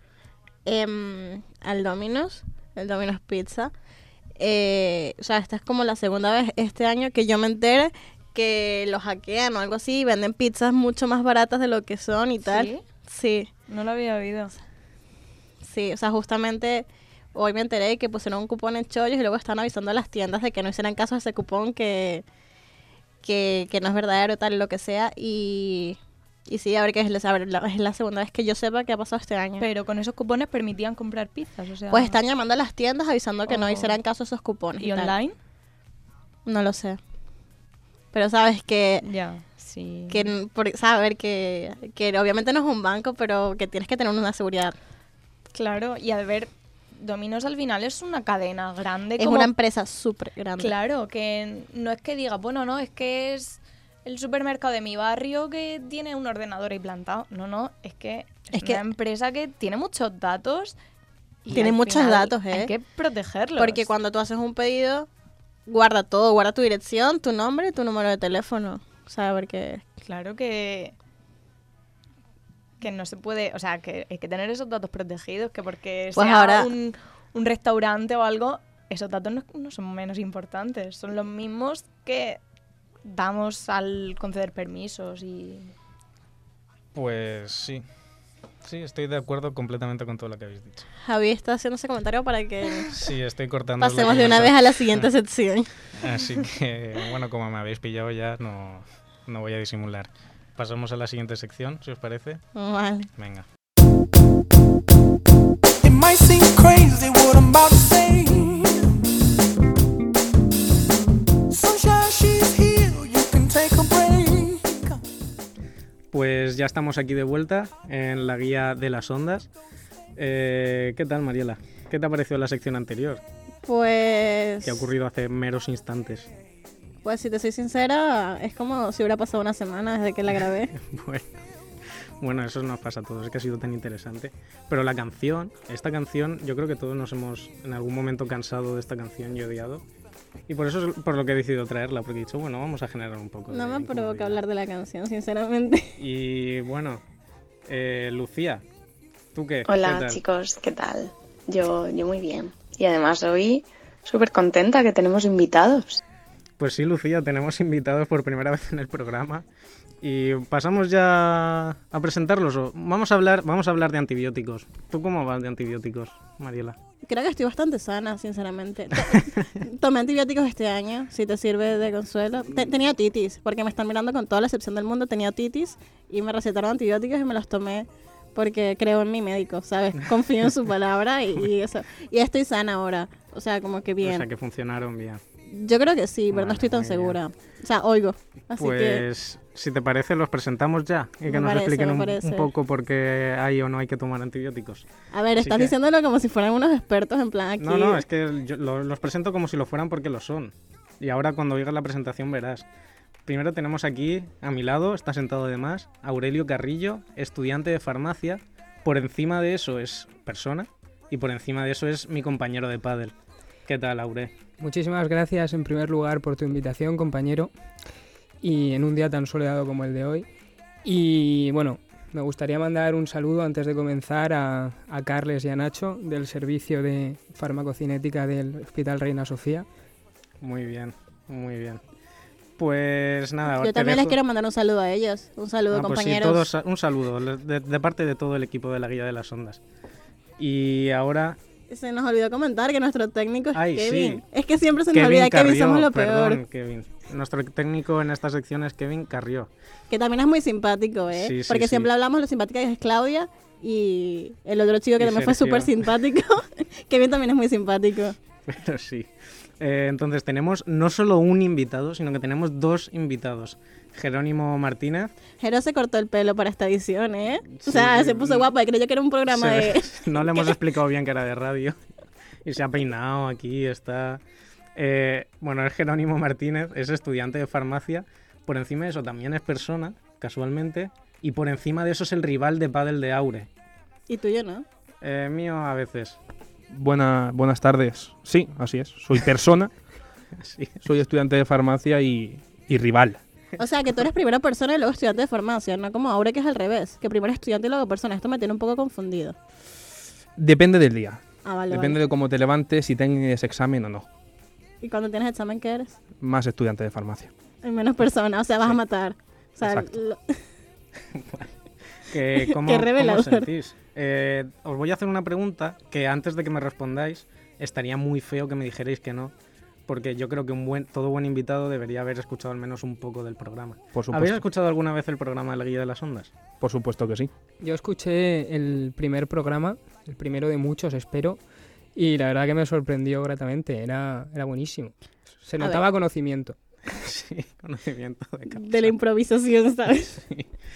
Al Domino's, el Domino's Pizza, o sea, esta es como la segunda vez este año que yo me entere que lo hackean o algo así, y venden pizzas mucho más baratas de lo que son y tal. ¿Sí? Sí, No lo había oído. sí, o sea, justamente hoy me enteré que pusieron un cupón en chollos y luego están avisando a las tiendas de que no hicieran caso a ese cupón, que no es verdadero, tal, lo que sea, y sí, a ver, es la segunda vez que yo sepa que ha pasado este año. Pero con esos cupones permitían comprar pizzas, o sea... Pues están llamando a las tiendas avisando que no Oh. hicieran caso a esos cupones. ¿Y tal. online? No lo sé. Pero sabes que Ya, sí. saber que obviamente no es un banco, pero que tienes que tener una seguridad. Claro, y al ver, Domino's al final es una cadena grande. Es como- una empresa súper grande. Claro, que no es que diga, bueno, no, es que es el supermercado de mi barrio que tiene un ordenador ahí plantado. No, es que es que- una empresa que tiene muchos datos. y Tiene al muchos final datos, Hay que protegerlos. Porque cuando tú haces un pedido, guarda todo, guarda tu dirección, tu nombre y tu número de teléfono. O sea, porque... Claro que no se puede, o sea, que hay que tener esos datos protegidos, que porque Pues sea ahora- un restaurante o algo, esos datos no son menos importantes, son los mismos que damos al conceder permisos y... Pues sí. Sí, estoy de acuerdo completamente con todo lo que habéis dicho. Javi está haciendo ese comentario para que Sí, estoy cortando. pasemos de una vez a la siguiente sección. Así que, bueno, como me habéis pillado ya, no voy a disimular. Pasamos a la siguiente sección, si os parece. Vale. Venga. It might seem crazy what I'm about to say. Sunshine, she's here, you can take a break. Pues ya estamos aquí de vuelta en la guía de las ondas. ¿Qué tal, Mariela? ¿Qué te ha parecido la sección anterior? Pues... ¿Qué ha ocurrido hace meros instantes? Pues si te soy sincera, es como si hubiera pasado una semana desde que la grabé. Bueno, eso nos pasa a todos, es que ha sido tan interesante. Pero la canción, esta canción, yo creo que todos nos hemos en algún momento cansado de esta canción y odiado. Y por eso es por lo que he decidido traerla, porque he dicho, bueno, vamos a generar un poco No de me provoca incomodidad. hablar de la canción, sinceramente. Y bueno, Lucía, ¿tú qué? Hola ¿Qué tal? chicos, ¿qué tal? Yo muy bien. Y además hoy súper contenta que tenemos invitados. Pues sí, Lucía, tenemos invitados por primera vez en el programa. Y pasamos ya a presentarlos. Vamos a hablar de antibióticos. ¿Tú cómo vas de antibióticos, Mariela? Creo que estoy bastante sana, sinceramente. Tomé antibióticos este año, si te sirve de consuelo. Tenía otitis, porque me están mirando con toda la excepción del mundo. Tenía otitis y me recetaron antibióticos y me los tomé porque creo en mi médico, ¿sabes? Confío en su palabra y eso. Y estoy sana ahora, o sea, como que bien. O sea, que funcionaron bien. Yo creo que sí, pero Vale, no estoy tan muy bien. segura. O sea, oigo. Así que... Pues, si te parece, los presentamos ya. Y que Me nos parece, expliquen me un parece. poco por qué hay o no hay que tomar antibióticos. A ver, Así estás que- diciéndolo como si fueran unos expertos en plan aquí. No, es que yo los presento como si lo fueran porque lo son. Y ahora cuando oigas la presentación verás. Primero tenemos aquí, a mi lado, está sentado además, Aurelio Carrillo, estudiante de farmacia. Por encima de eso es persona y por encima de eso es mi compañero de pádel. ¿Qué tal, Aure? Muchísimas gracias en primer lugar por tu invitación, compañero, y en un día tan soleado como el de hoy. Y bueno, me gustaría mandar un saludo antes de comenzar a Carles y a Nacho del servicio de farmacocinética del Hospital Reina Sofía. Muy bien, muy bien. Pues nada, Yo te también les dejo- quiero mandar un saludo a ellos. Un saludo, Pues sí, compañeros. todos, un saludo de parte de todo el equipo de la Guía de las Ondas. Y ahora Se nos olvidó comentar que nuestro técnico es Ay, Kevin. sí. Es que siempre se nos olvida que Kevin Carrió, somos lo perdón, peor. Kevin. Nuestro técnico en esta sección es Kevin Carrió. Que también es muy simpático, ¿eh? Sí, sí, Porque sí. siempre hablamos lo simpática que es Claudia y el otro chico que Y también fue Sergio. súper simpático. Kevin también es muy simpático. Pero sí. Entonces tenemos no solo un invitado, sino que tenemos dos invitados. Jerónimo Martínez. Jero se cortó el pelo para esta edición, ¿eh? Sí, O sea, se puso guapa y creyó que era un programa de... No le hemos explicado bien que era de radio. Y se ha peinado aquí, está... bueno, es Jerónimo Martínez, es estudiante de farmacia. Por encima de eso también es persona, casualmente. Y por encima de eso es el rival de pádel de Aure. Y tuyo, ¿no? Mío a veces. Buenas tardes. Sí, así es. Soy persona, Sí. soy estudiante de farmacia y rival. O sea, que tú eres primero persona y luego estudiante de farmacia, no como Aure que es al revés, que primero estudiante y luego persona. Esto me tiene un poco confundido. Depende del día. Ah, vale, Depende vale. de cómo te levantes, si tienes examen o no. ¿Y cuando tienes examen qué eres? Más estudiante de farmacia. Hay menos persona, o sea, vas a Sí. matar. O sea, Exacto. ¿Cómo, Qué revelador. ¿Cómo os sentís? Os voy a hacer una pregunta que antes de que me respondáis estaría muy feo que me dijerais que no, porque yo creo que todo buen invitado debería haber escuchado al menos un poco del programa. Por ¿Habéis supuesto. escuchado alguna vez el programa de la Guía de las Ondas? Por supuesto que sí. Yo escuché el primer programa, el primero de muchos, espero, y la verdad que me sorprendió gratamente. Era buenísimo. Se A notaba ver. conocimiento. Sí, conocimiento de causa. de la improvisación, ¿sabes?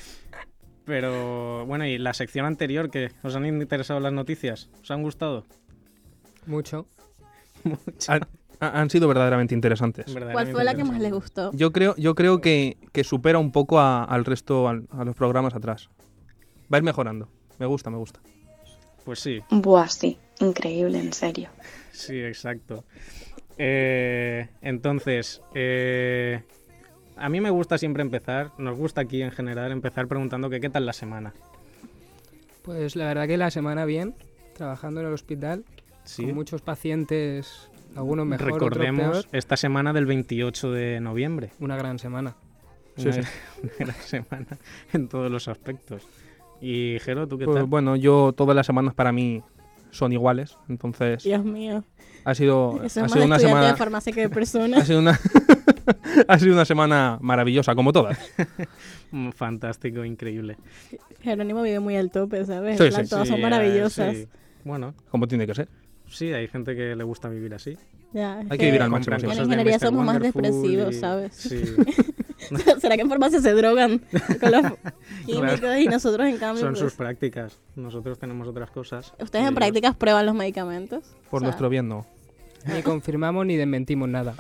Pero bueno, y la sección anterior, ¿qué? ¿Os han interesado las noticias? ¿Os han gustado? Mucho. Han sido verdaderamente interesantes. ¿Cuál fue la que más les gustó? Yo creo que supera un poco al resto, a los programas atrás. Va a ir mejorando. Me gusta. Pues sí, Buah, sí, increíble, en serio. sí, exacto. Entonces, a mí me gusta siempre empezar, nos gusta aquí en general empezar preguntando que qué tal la semana. Pues la verdad que la semana bien, trabajando en el hospital, Sí. con muchos pacientes, algunos mejor, otros Recordemos peor. esta semana del 28 de noviembre. Una gran semana. Sí, Una, sí. una gran semana en todos los aspectos. Y Jero, ¿tú qué Pues tal? bueno, yo todas las semanas para mí son iguales, entonces Dios mío. ha sido Eso es más una estudiante semana de farmacia que de persona. ha sido una ha sido una semana maravillosa, como todas. Fantástico, increíble. Jerónimo vive muy al tope, ¿sabes? Sí, En plan, sí. todas Sí, son maravillosas. sí. Bueno, Como tiene que ser. sí, hay gente que le gusta vivir así. Ya, es Hay que vivir al Compran máximo en cosas siempre. de ingeniería Mr. somos más Wonderful depresivos, y- ¿sabes? Sí. ¿Será que en farmacia se drogan con los químicos y nosotros en cambio Son pues, sus prácticas. Nosotros tenemos otras cosas. ustedes Y en ellos- prácticas prueban los medicamentos? Por O sea, nuestro bien, no. Ni confirmamos ni desmentimos nada.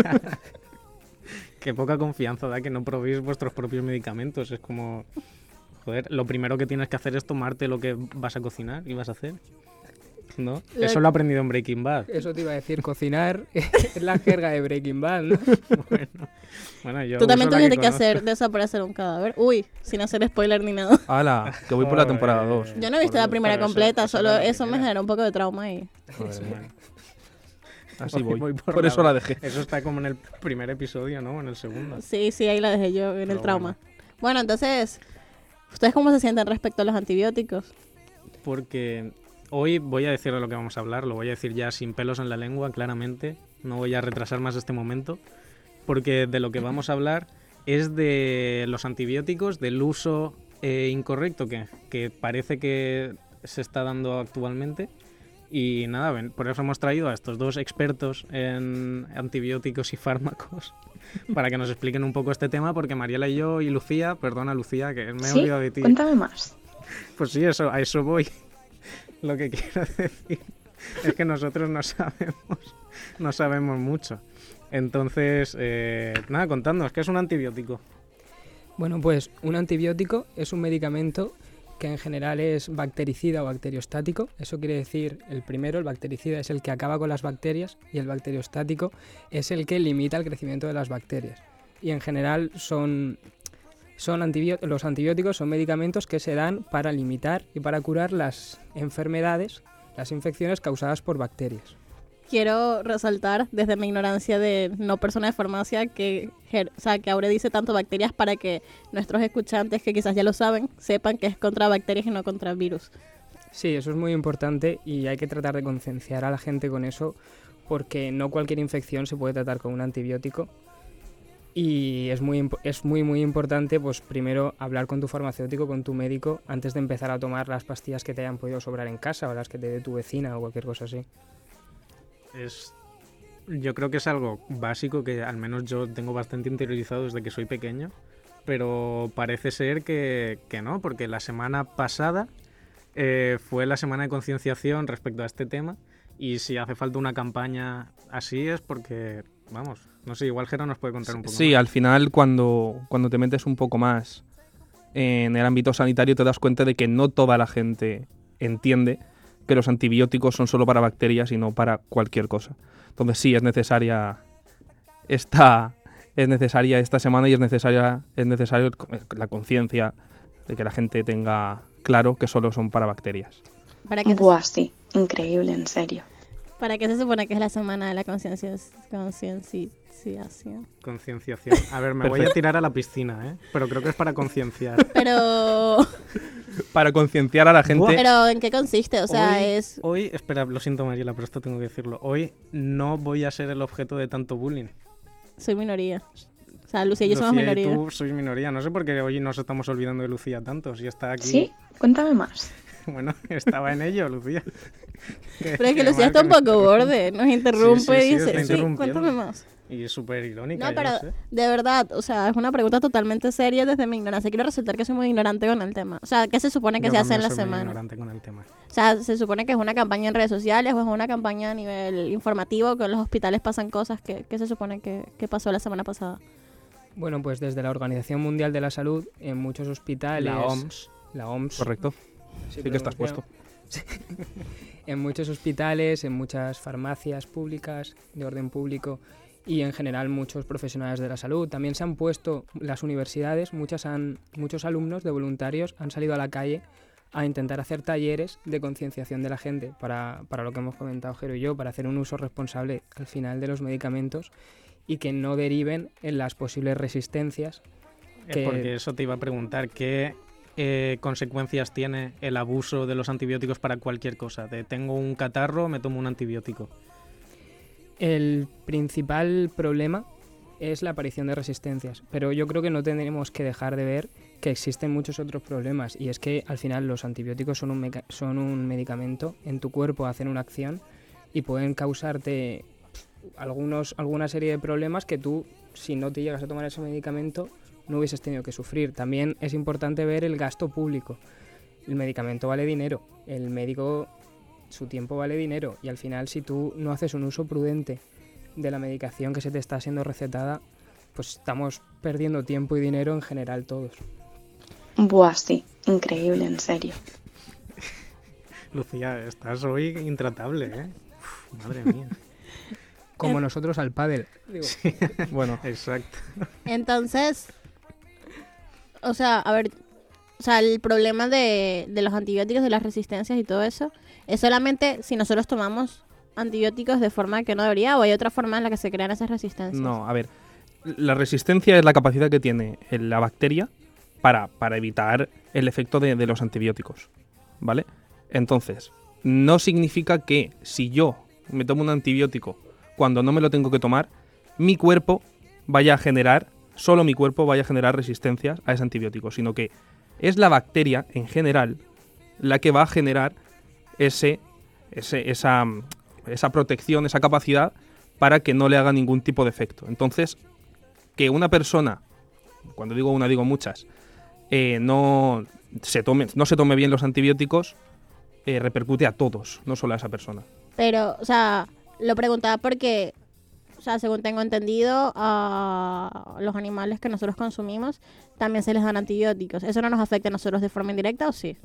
Qué poca confianza da que no probéis vuestros propios medicamentos. Es como... Joder, lo primero que tienes que hacer es tomarte lo que vas a cocinar y vas a hacer. ¿No? Lo- Eso lo he aprendido en Breaking Bad. Eso te iba a decir, cocinar es la jerga de Breaking Bad, ¿no? Bueno, yo Tú también uso la tuviste que conozco. hacer desaparecer un cadáver. Uy, sin hacer spoiler ni nada. ¡Hala! Que voy por la temporada 2. Yo no he visto la primera pero eso- completa, eso solo era la eso me primera. generó un poco de trauma ahí. Bueno, Así voy. por Por eso la dejé. Eso está como en el primer episodio, ¿no? O en el segundo. Sí, sí, ahí la dejé yo en el Pero trauma. Bueno, entonces, ¿ustedes cómo se sienten respecto a los antibióticos? Porque hoy voy a decir de lo que vamos a hablar, lo voy a decir ya sin pelos en la lengua, claramente. No voy a retrasar más este momento, porque de lo que vamos a hablar es de los antibióticos, del uso incorrecto que parece que se está dando actualmente. Y nada, por eso hemos traído a estos dos expertos en antibióticos y fármacos para que nos expliquen un poco este tema, porque Mariela y yo y Lucía, perdona Lucía, que me he ¿Sí? olvidado de ti. Cuéntame más. Pues sí, eso, a eso voy. Lo que quiero decir es que nosotros no sabemos mucho. Entonces, nada, contadnos, ¿qué es un antibiótico? Bueno, pues un antibiótico es un medicamento que en general es bactericida o bacteriostático. Eso quiere decir, el primero, el bactericida, es el que acaba con las bacterias y el bacteriostático es el que limita el crecimiento de las bacterias. Y en general los antibióticos son medicamentos que se dan para limitar y para curar las enfermedades, las infecciones causadas por bacterias. Quiero resaltar desde mi ignorancia de no persona de farmacia que Aure dice tanto bacterias para que nuestros escuchantes, que quizás ya lo saben, sepan que es contra bacterias y no contra virus. Sí, eso es muy importante y hay que tratar de concienciar a la gente con eso porque no cualquier infección se puede tratar con un antibiótico y es muy importante pues primero hablar con tu farmacéutico, con tu médico antes de empezar a tomar las pastillas que te hayan podido sobrar en casa o las que te dé tu vecina o cualquier cosa así. Yo creo que es algo básico que al menos yo tengo bastante interiorizado desde que soy pequeño, pero parece ser que no, porque la semana pasada fue la semana de concienciación respecto a este tema y si hace falta una campaña así es porque, vamos, no sé, igual Jero nos puede contar un poco Sí, más. al final cuando te metes un poco más en el ámbito sanitario te das cuenta de que no toda la gente entiende que los antibióticos son solo para bacterias y no para cualquier cosa. Entonces sí, es necesaria esta semana y es necesario la conciencia de que la gente tenga claro que solo son para bacterias. ¿Para qué, Buah, sí. Increíble, en serio. ¿Para qué se supone que es la semana de la concienciación? Concienciación. A ver, me voy a tirar a la piscina, pero creo que es para concienciar. Pero, Para concienciar a la gente. pero ¿en qué consiste? O sea, Hoy, espera, lo siento Mariela, pero esto tengo que decirlo. Hoy no voy a ser el objeto de tanto bullying. soy minoría. O sea, Lucía y yo somos Lucía y minoría. tú sois minoría. No sé por qué hoy nos estamos olvidando de Lucía tanto. Si está aquí. ¿Sí? Cuéntame más. Bueno, estaba en ello, Lucía. Pero es que Lucía está un poco borde, nos interrumpe Sí, y está dice, sí, interrumpiendo. cuéntame más. Y es súper irónica. No, yo pero sé. de verdad, o sea, es una pregunta totalmente seria desde mi ignorancia. Quiero resaltar que soy muy ignorante con el tema. O sea, ¿qué se supone que Yo se hace en también la soy muy semana? ignorante con el tema. O sea, ¿se supone que es una campaña en redes sociales o es una campaña a nivel informativo, que en los hospitales pasan cosas? ¿Qué se supone que pasó la semana pasada? Bueno, pues desde la Organización Mundial de la Salud, en muchos hospitales... La OMS. La OMS. Correcto. Sí que estás puesto. En muchos hospitales, en muchas farmacias públicas, de orden público, y en general muchos profesionales de la salud. También se han puesto las universidades, muchos alumnos de voluntarios han salido a la calle a intentar hacer talleres de concienciación de la gente para lo que hemos comentado Jero y yo, para hacer un uso responsable al final de los medicamentos y que no deriven en las posibles resistencias. Porque eso te iba a preguntar, ¿qué consecuencias tiene el abuso de los antibióticos para cualquier cosa? Tengo un catarro, me tomo un antibiótico. El principal problema es la aparición de resistencias, pero yo creo que no tendremos que dejar de ver que existen muchos otros problemas, y es que al final los antibióticos son un medicamento, en tu cuerpo hacen una acción y pueden causarte alguna serie de problemas que tú, si no te llegas a tomar ese medicamento, no hubieses tenido que sufrir. También es importante ver el gasto público. El medicamento vale dinero, el médico, su tiempo vale dinero, y al final si tú no haces un uso prudente de la medicación que se te está siendo recetada, pues estamos perdiendo tiempo y dinero en general todos. Buah, sí, increíble, en serio. Lucía, estás hoy intratable, ¿eh? Uf, madre mía. Como nosotros al pádel. Digo. Sí. Bueno, Exacto. Entonces, o sea, a ver, o sea, el problema de los antibióticos, de las resistencias y todo eso, es solamente si nosotros tomamos antibióticos de forma que no debería, o hay otra forma en la que se crean esas resistencias. no, a ver, la resistencia es la capacidad que tiene la bacteria para evitar el efecto de los antibióticos, ¿vale? Entonces, no significa que si yo me tomo un antibiótico cuando no me lo tengo que tomar, mi cuerpo vaya a generar, solo mi cuerpo vaya a generar resistencias a ese antibiótico, sino que es la bacteria en general la que va a generar esa protección, esa capacidad para que no le haga ningún tipo de efecto. Entonces, que una persona, cuando digo una digo muchas, no se tome bien los antibióticos, repercute a todos, no solo a esa persona. Pero, o sea, lo preguntaba porque, o sea, según tengo entendido, a los animales que nosotros consumimos también se les dan antibióticos. ¿Eso no nos afecta a nosotros de forma indirecta o sí?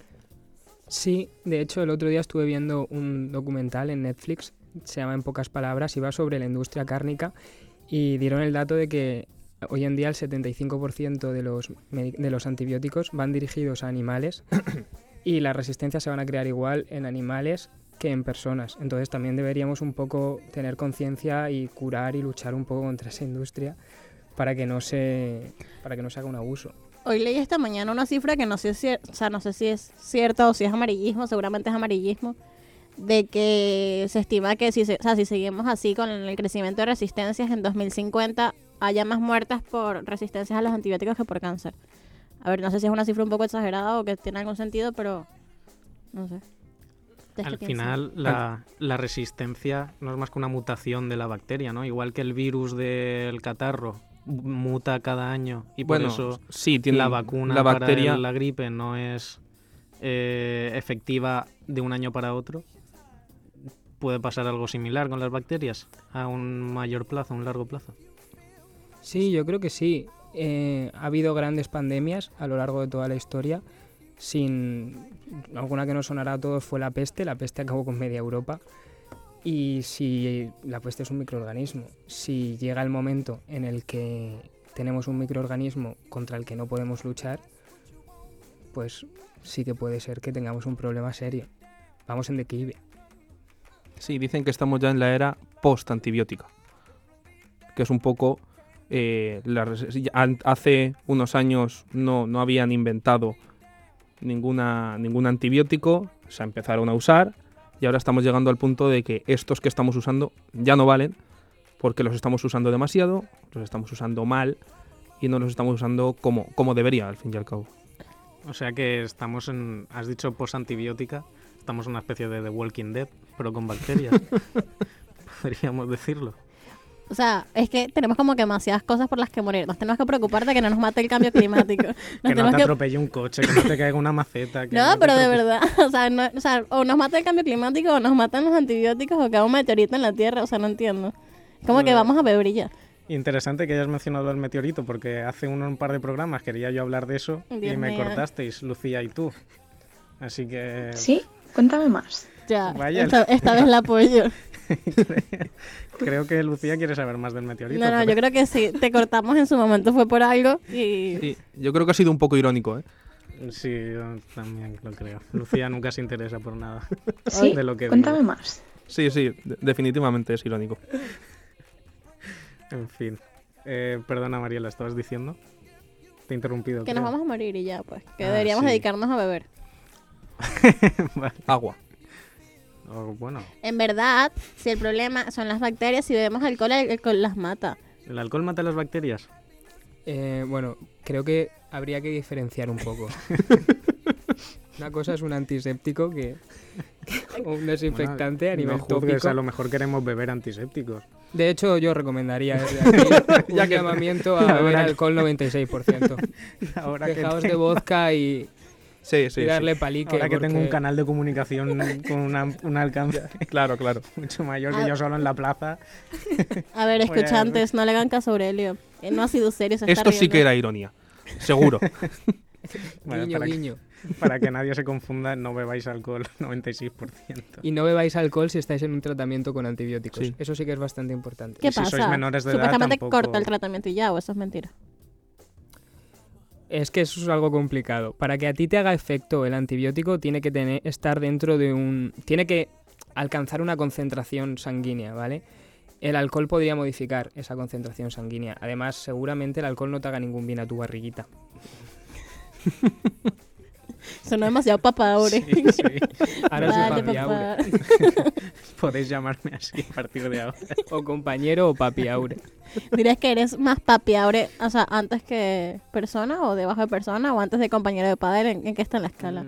Sí, de hecho el otro día estuve viendo un documental en Netflix, se llama En pocas palabras, y va sobre la industria cárnica, y dieron el dato de que hoy en día el 75% de los antibióticos van dirigidos a animales y las resistencias se van a crear igual en animales que en personas. Entonces también deberíamos un poco tener conciencia y curar y luchar un poco contra esa industria para que no se haga un abuso. Hoy leí esta mañana una cifra que no sé si, no sé si es cierta o si es amarillismo, seguramente es amarillismo, de que se estima que si seguimos así con el crecimiento de resistencias, en 2050 haya más muertas por resistencias a los antibióticos que por cáncer. A ver, no sé si es una cifra un poco exagerada o que tiene algún sentido, pero no sé. Al final, la resistencia no es más que una mutación de la bacteria, ¿no? Igual que el virus del catarro muta cada año y por eso sí, tiene la vacuna la bacteria para la gripe no es efectiva de un año para otro. ¿Puede pasar algo similar con las bacterias a un mayor plazo, a un largo plazo? Sí, yo creo que sí. Ha habido grandes pandemias a lo largo de toda la historia. Alguna que no sonará a todos fue la peste. La peste acabó con media Europa. Y si la peste es un microorganismo, si llega el momento en el que tenemos un microorganismo contra el que no podemos luchar, pues sí que puede ser que tengamos un problema serio. Vamos en declive. Sí, dicen que estamos ya en la era post-antibiótica, que es un poco... hace unos años no habían inventado ningún antibiótico, se empezaron a usar y ahora estamos llegando al punto de que estos que estamos usando ya no valen porque los estamos usando demasiado, los estamos usando mal y no los estamos usando como debería, al fin y al cabo. O sea que estamos has dicho post-antibiótica, estamos en una especie de The Walking Dead, pero con bacterias. Podríamos decirlo. O sea, es que tenemos como que demasiadas cosas por las que morir. Nos tenemos que preocupar de que no nos mate el cambio climático. Que no te atropelle un coche, que no te caiga una maceta. No, pero de verdad. O sea, o nos mata el cambio climático, o nos matan los antibióticos, o cae un meteorito en la Tierra. O sea, no entiendo. Como que vamos a beber ya. Interesante que hayas mencionado el meteorito, porque hace un par de programas quería yo hablar de eso y me cortasteis, Lucía y tú. Así que... ¿Sí? Cuéntame más. Ya, Vaya, esta vez la apoyo. Creo que Lucía quiere saber más del meteorito. No, yo creo que sí. Te cortamos en su momento, fue por algo y... Sí, yo creo que ha sido un poco irónico, ¿eh? Sí, yo también lo creo. Lucía nunca se interesa por nada Sí, de lo que cuéntame digo. más. Sí, definitivamente es irónico. En fin. Perdona, Mariela, ¿estabas diciendo? te he interrumpido. Que creo. nos vamos a morir y ya, pues. Que Ah, deberíamos sí. dedicarnos a beber. Vale. Agua. O, bueno, En verdad, si el problema son las bacterias, si bebemos alcohol, el alcohol las mata. ¿el alcohol mata las bacterias? Bueno, creo que habría que diferenciar un poco. Una cosa es un antiséptico o un desinfectante a nivel no juzgues, tópico. a lo mejor queremos beber antisépticos. De hecho, yo recomendaría desde aquí un llamamiento a beber Ahora que- alcohol 96%. Ahora Dejaos de vodka y Sí, sí. darle sí. palique. Ahora que tengo un porque- canal de comunicación con un alcance Claro, claro. mucho mayor Ah. que yo solo en la plaza. A ver, Voy a- escuchantes, no le hagan caso a Aurelio. Él no ha sido serio, se está Esto sí riendo. que era ironía. Seguro. Bueno, Guiño, para, guiño. para que nadie se confunda, no bebáis alcohol 96%. Y no bebáis alcohol si estáis en un tratamiento con antibióticos. Sí. Eso sí que es bastante importante. ¿Qué Y si pasa? sois menores de edad, Supuestamente tampoco- corta el tratamiento y ya, o eso es mentira. Es que eso es algo complicado. Para que a ti te haga efecto el antibiótico tiene que estar dentro de un... Tiene que alcanzar una concentración sanguínea, ¿vale? El alcohol podría modificar esa concentración sanguínea. Además, seguramente el alcohol no te haga ningún bien a tu barriguita. Sonó demasiado papá, Aure. Sí, sí. Ahora soy Vale, papi papá. Aure. Podéis llamarme así a partir de ahora. O compañero o papi Aure. ¿Dirías que eres más papi Aure, o sea, antes que persona o debajo de persona o antes de compañero de padre? ¿En qué está en la escala?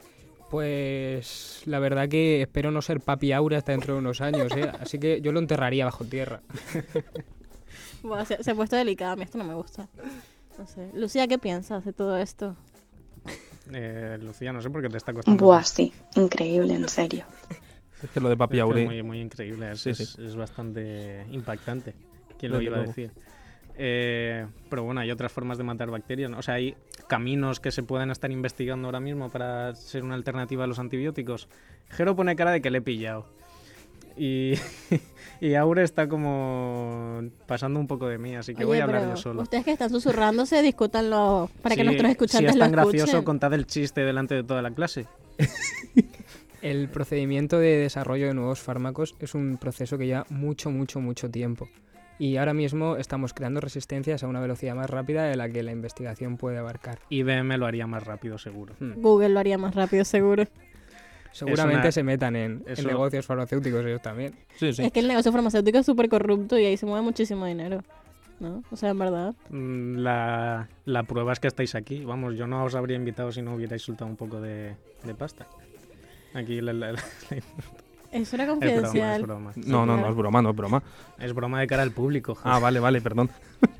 Pues la verdad que espero no ser papi Aure hasta dentro de unos años, ¿eh? Así que yo lo enterraría bajo tierra. Buah, se ha puesto delicada, a mí esto no me gusta. No sé. Lucía, ¿qué piensas de todo esto? Lucía, no sé por qué te está costando. Buah, sí, increíble, en serio. Es que lo de Papi Es que Aure... es muy, muy increíble, Sí, es bastante impactante. ¿Quién lo Desde iba a luego. decir? Pero bueno, hay otras formas de matar bacterias, ¿no? O sea, hay caminos que se pueden estar investigando ahora mismo para ser una alternativa a los antibióticos. Jero pone cara de que le he pillado. Y, y Aure está como pasando un poco de mí, así que voy Oye, a hablar pero yo solo. ustedes que están susurrándose, discútanlo para que Sí, nuestros si escuchantes es lo tan gracioso, escuchen. contad el chiste delante de toda la clase. El procedimiento de desarrollo de nuevos fármacos es un proceso que lleva mucho, mucho, mucho tiempo. Y ahora mismo estamos creando resistencias a una velocidad más rápida de la que la investigación puede abarcar. IBM lo haría más rápido, seguro. Google lo haría más rápido, seguro. Seguramente una- se metan en eso- negocios farmacéuticos ellos también. Sí, sí. Es que el negocio farmacéutico es súper corrupto y ahí se mueve muchísimo dinero, ¿no? O sea, en verdad. La prueba es que estáis aquí. Vamos, yo no os habría invitado si no hubierais soltado un poco de pasta. Aquí Eso era es confidencial. broma. No, no, no es broma, no es broma. Es broma de cara al público. joder. Ah, vale, perdón.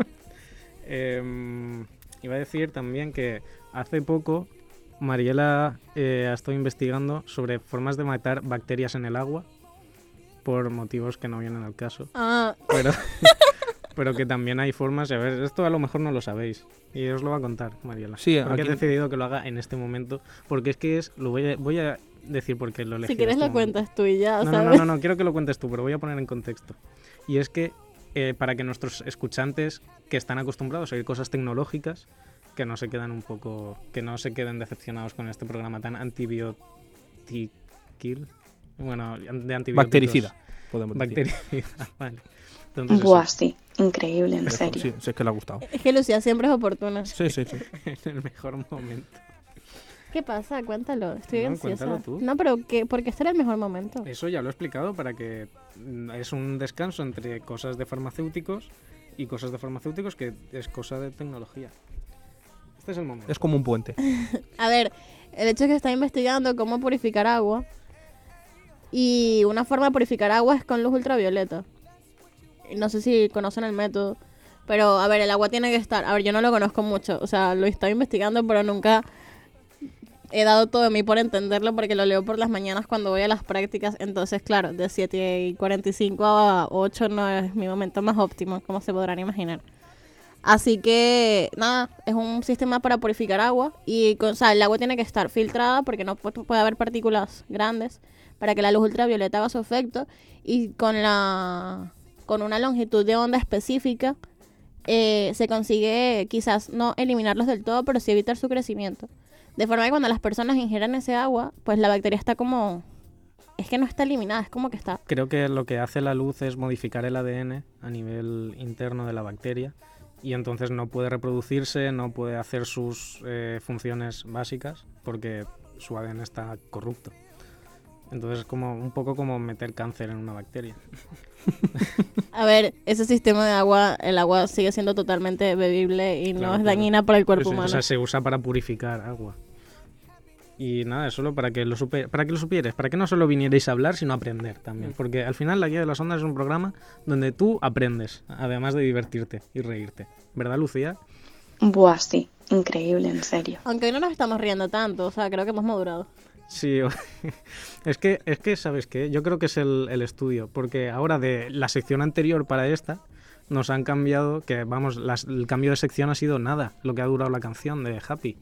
Iba a decir también que hace poco Mariela ha estado investigando sobre formas de matar bacterias en el agua por motivos que no vienen al caso. Ah, Pero, pero que también hay formas, a ver, esto a lo mejor no lo sabéis y os lo va a contar Mariela. Sí, porque he aquí- decidido que lo haga en este momento, porque es que lo voy a decir por qué lo elegí. si quieres en lo este momento. cuentas tú y ya, No, ¿sabes? no, quiero que lo cuentes tú, pero voy a poner en contexto. Y es que para que nuestros escuchantes que están acostumbrados a oír cosas tecnológicas, que no se quedan que no se queden decepcionados con este programa tan antibiotiquil, bueno, de antibióticos. Bactericida, podemos decir. Bactericida, vale. Entonces, Buah, sí, increíble, en serio. Sí, sí, es que le ha gustado. Es que Lucía siempre es oportuna. Sí, sí, sí. en el mejor momento. ¿Qué pasa? Cuéntalo, estoy No, ansiosa. cuéntalo tú. No, pero ¿por qué este era el mejor momento? Eso ya lo he explicado para que es un descanso entre cosas de farmacéuticos y cosas de farmacéuticos que es cosa de tecnología. Este es el momento. Es como un puente. A ver, el hecho es que está investigando cómo purificar agua. Y una forma de purificar agua es con luz ultravioleta. No sé si conocen el método. Pero, a ver, el agua tiene que estar... A ver, yo no lo conozco mucho. O sea, lo he estado investigando, pero nunca he dado todo de mí por entenderlo porque lo leo por las mañanas cuando voy a las prácticas. Entonces, claro, de 7:45 a 8 no es mi momento más óptimo, como se podrán imaginar. Así que, nada, es un sistema para purificar agua. Y, o sea, el agua tiene que estar filtrada porque no puede haber partículas grandes para que la luz ultravioleta haga su efecto. Y con una longitud de onda específica se consigue quizás no eliminarlos del todo, pero sí evitar su crecimiento. De forma que cuando las personas ingieran ese agua, pues la bacteria está como... Es que no está eliminada, es como que está... Creo que lo que hace la luz es modificar el ADN a nivel interno de la bacteria y entonces no puede reproducirse, no puede hacer sus funciones básicas porque su ADN está corrupto. Entonces es como un poco como meter cáncer en una bacteria. A ver, ese sistema de agua, el agua sigue siendo totalmente bebible y no Claro, es claro. dañina para el cuerpo O humano. sea, se usa para purificar agua. Y nada, solo para que lo supierais, para que no solo vinierais a hablar, sino a aprender también. Porque al final La Guía de las Ondas es un programa donde tú aprendes, además de divertirte y reírte. ¿Verdad, Lucía? Buah, sí, increíble, en serio. Aunque hoy no nos estamos riendo tanto, o sea, creo que hemos madurado. Sí, es que ¿sabes qué? Yo creo que es el estudio, porque ahora de la sección anterior para esta nos han cambiado, que vamos, el cambio de sección ha sido nada, lo que ha durado la canción de Happy.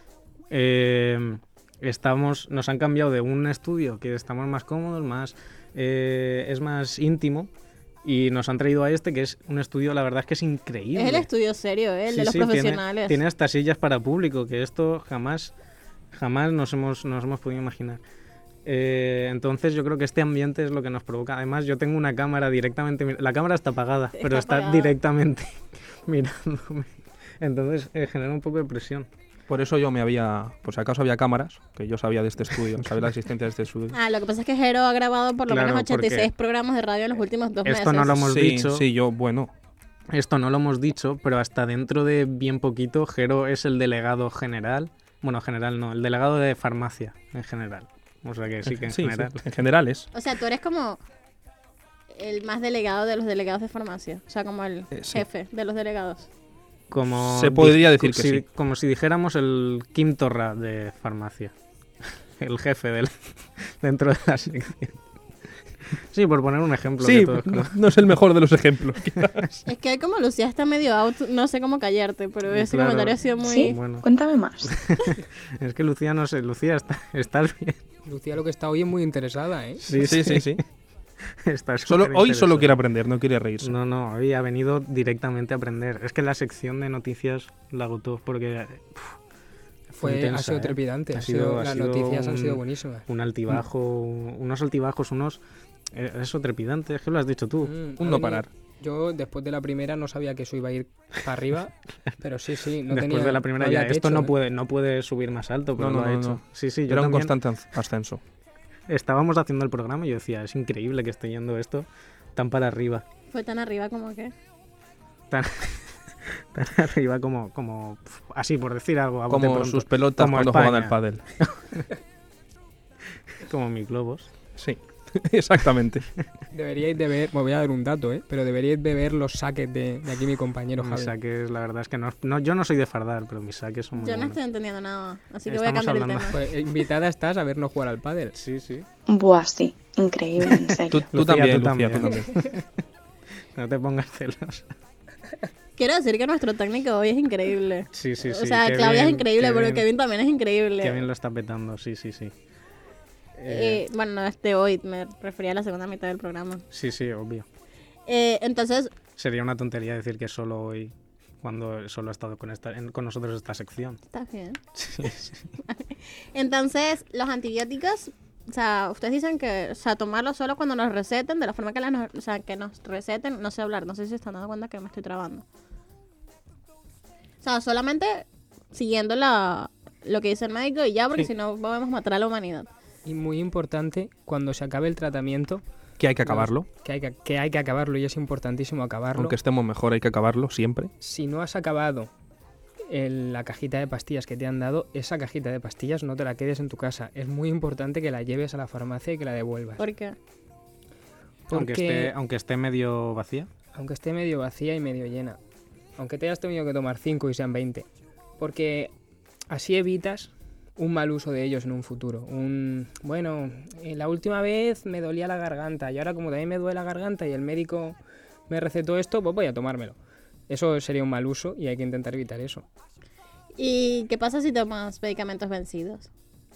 Nos han cambiado de un estudio que estamos más cómodos, es más íntimo, y nos han traído a este que es un estudio, la verdad es que es increíble. Es el estudio serio, el de los profesionales. Tiene hasta sillas para público, que esto jamás nos hemos podido imaginar. Entonces yo creo que este ambiente es lo que nos provoca. Además yo tengo una cámara directamente, la cámara está apagada, pero está apagada. Directamente mirándome. Entonces genera un poco de presión. Por eso por si acaso había cámaras, que yo sabía de este estudio, sabía la existencia de este estudio. Ah, lo que pasa es que Jero ha grabado por lo Claro, menos 86 porque programas de radio en los últimos 2 meses. Esto no lo hemos Sí, dicho. sí, bueno. Esto no lo hemos dicho, pero hasta dentro de bien poquito, Jero es el delegado general. Bueno, general no, el delegado de farmacia en general. O sea que sí que en Sí, general. sí, en general es. O sea, tú eres como el más delegado de los delegados de farmacia. O sea, como el Sí. jefe de los delegados. Como Se podría decir que sí. Como si dijéramos el Kim Torra de farmacia. El jefe dentro de la sección. Sí, por poner un ejemplo. Sí, que todos no es el mejor de los ejemplos. quizás. Es que hoy como Lucía está medio out, no sé cómo callarte, pero ese Claro. comentario ha sido muy... ¿Sí? bueno. Cuéntame más. Es que Lucía, no sé, Lucía, ¿estás bien? Lucía lo que está hoy es muy interesada, ¿eh? Sí. Estás Hoy solo superinteresada. quiere aprender, no quiere reírse. No, hoy ha venido directamente a aprender. Es que la sección de noticias la agotó porque fue Ha intensa, sido ¿eh? trepidante, Ha las sido noticias han sido un- buenísimas. Un altibajo, unos altibajos, eso trepidante, es que lo has dicho tú. Un no parar. Yo después de la primera no sabía que eso iba a ir para arriba, pero sí, no Después tenía... de la primera no ya, había esto techo, no puede subir más alto, pero No, lo ha no, hecho. no. Sí, yo Era un también constante ascenso. estábamos haciendo el programa y yo decía, es increíble que esté yendo esto tan para arriba. Fue tan arriba como que... Tan arriba como así, por decir algo. a bote Como pronto. sus pelotas Como cuando España. juegan al pádel. Como mis globos. Sí, exactamente. Deberíais de ver, me voy a dar un dato, pero deberíais de ver los saques de aquí mi compañero Mis Javi. saques, la verdad es que no, yo no soy de fardar, pero mis saques son muy Yo no buenos. estoy entendiendo nada, así que voy a Estamos cambiar el hablando- tema. Pues, invitada estás a vernos jugar al pádel. Sí. Buah, sí, increíble, en serio. Tú Lucía, también, tú Lucía, tú también. también. No te pongas celosa. Quiero decir que nuestro técnico hoy es increíble. Sí. O sea, qué Claudia bien, es increíble, qué pero bien, Kevin también es increíble. qué bien lo está petando, sí. Bueno, no es de hoy, me refería a la segunda mitad del programa. Sí, obvio. Entonces, Sería una tontería decir que solo hoy, cuando solo ha estado con nosotros esta sección. está bien. Sí. Entonces, los antibióticos, o sea, ustedes dicen que, o sea, tomarlos solo cuando nos receten, de la forma que, que nos receten, no sé hablar, no sé si se están dando cuenta que me estoy trabando. O sea, solamente siguiendo lo que dice el médico y ya, porque Sí. si no podemos matar a la humanidad. Y muy importante, cuando se acabe el tratamiento, Que hay que acabarlo. que hay que acabarlo y es importantísimo acabarlo. Aunque estemos mejor, hay que acabarlo siempre. Si no has acabado la cajita de pastillas que te han dado, esa cajita de pastillas no te la quedes en tu casa. Es muy importante que la lleves a la farmacia y que la devuelvas. ¿Por qué? Porque Aunque esté medio vacía. aunque esté medio vacía y medio llena, aunque te hayas tenido que tomar 5 y sean 20, porque así evitas un mal uso de ellos en un futuro. La última vez me dolía la garganta y ahora como también me duele la garganta y el médico me recetó esto, pues voy a tomármelo. Eso sería un mal uso y hay que intentar evitar eso. ¿Y qué pasa si tomas medicamentos vencidos?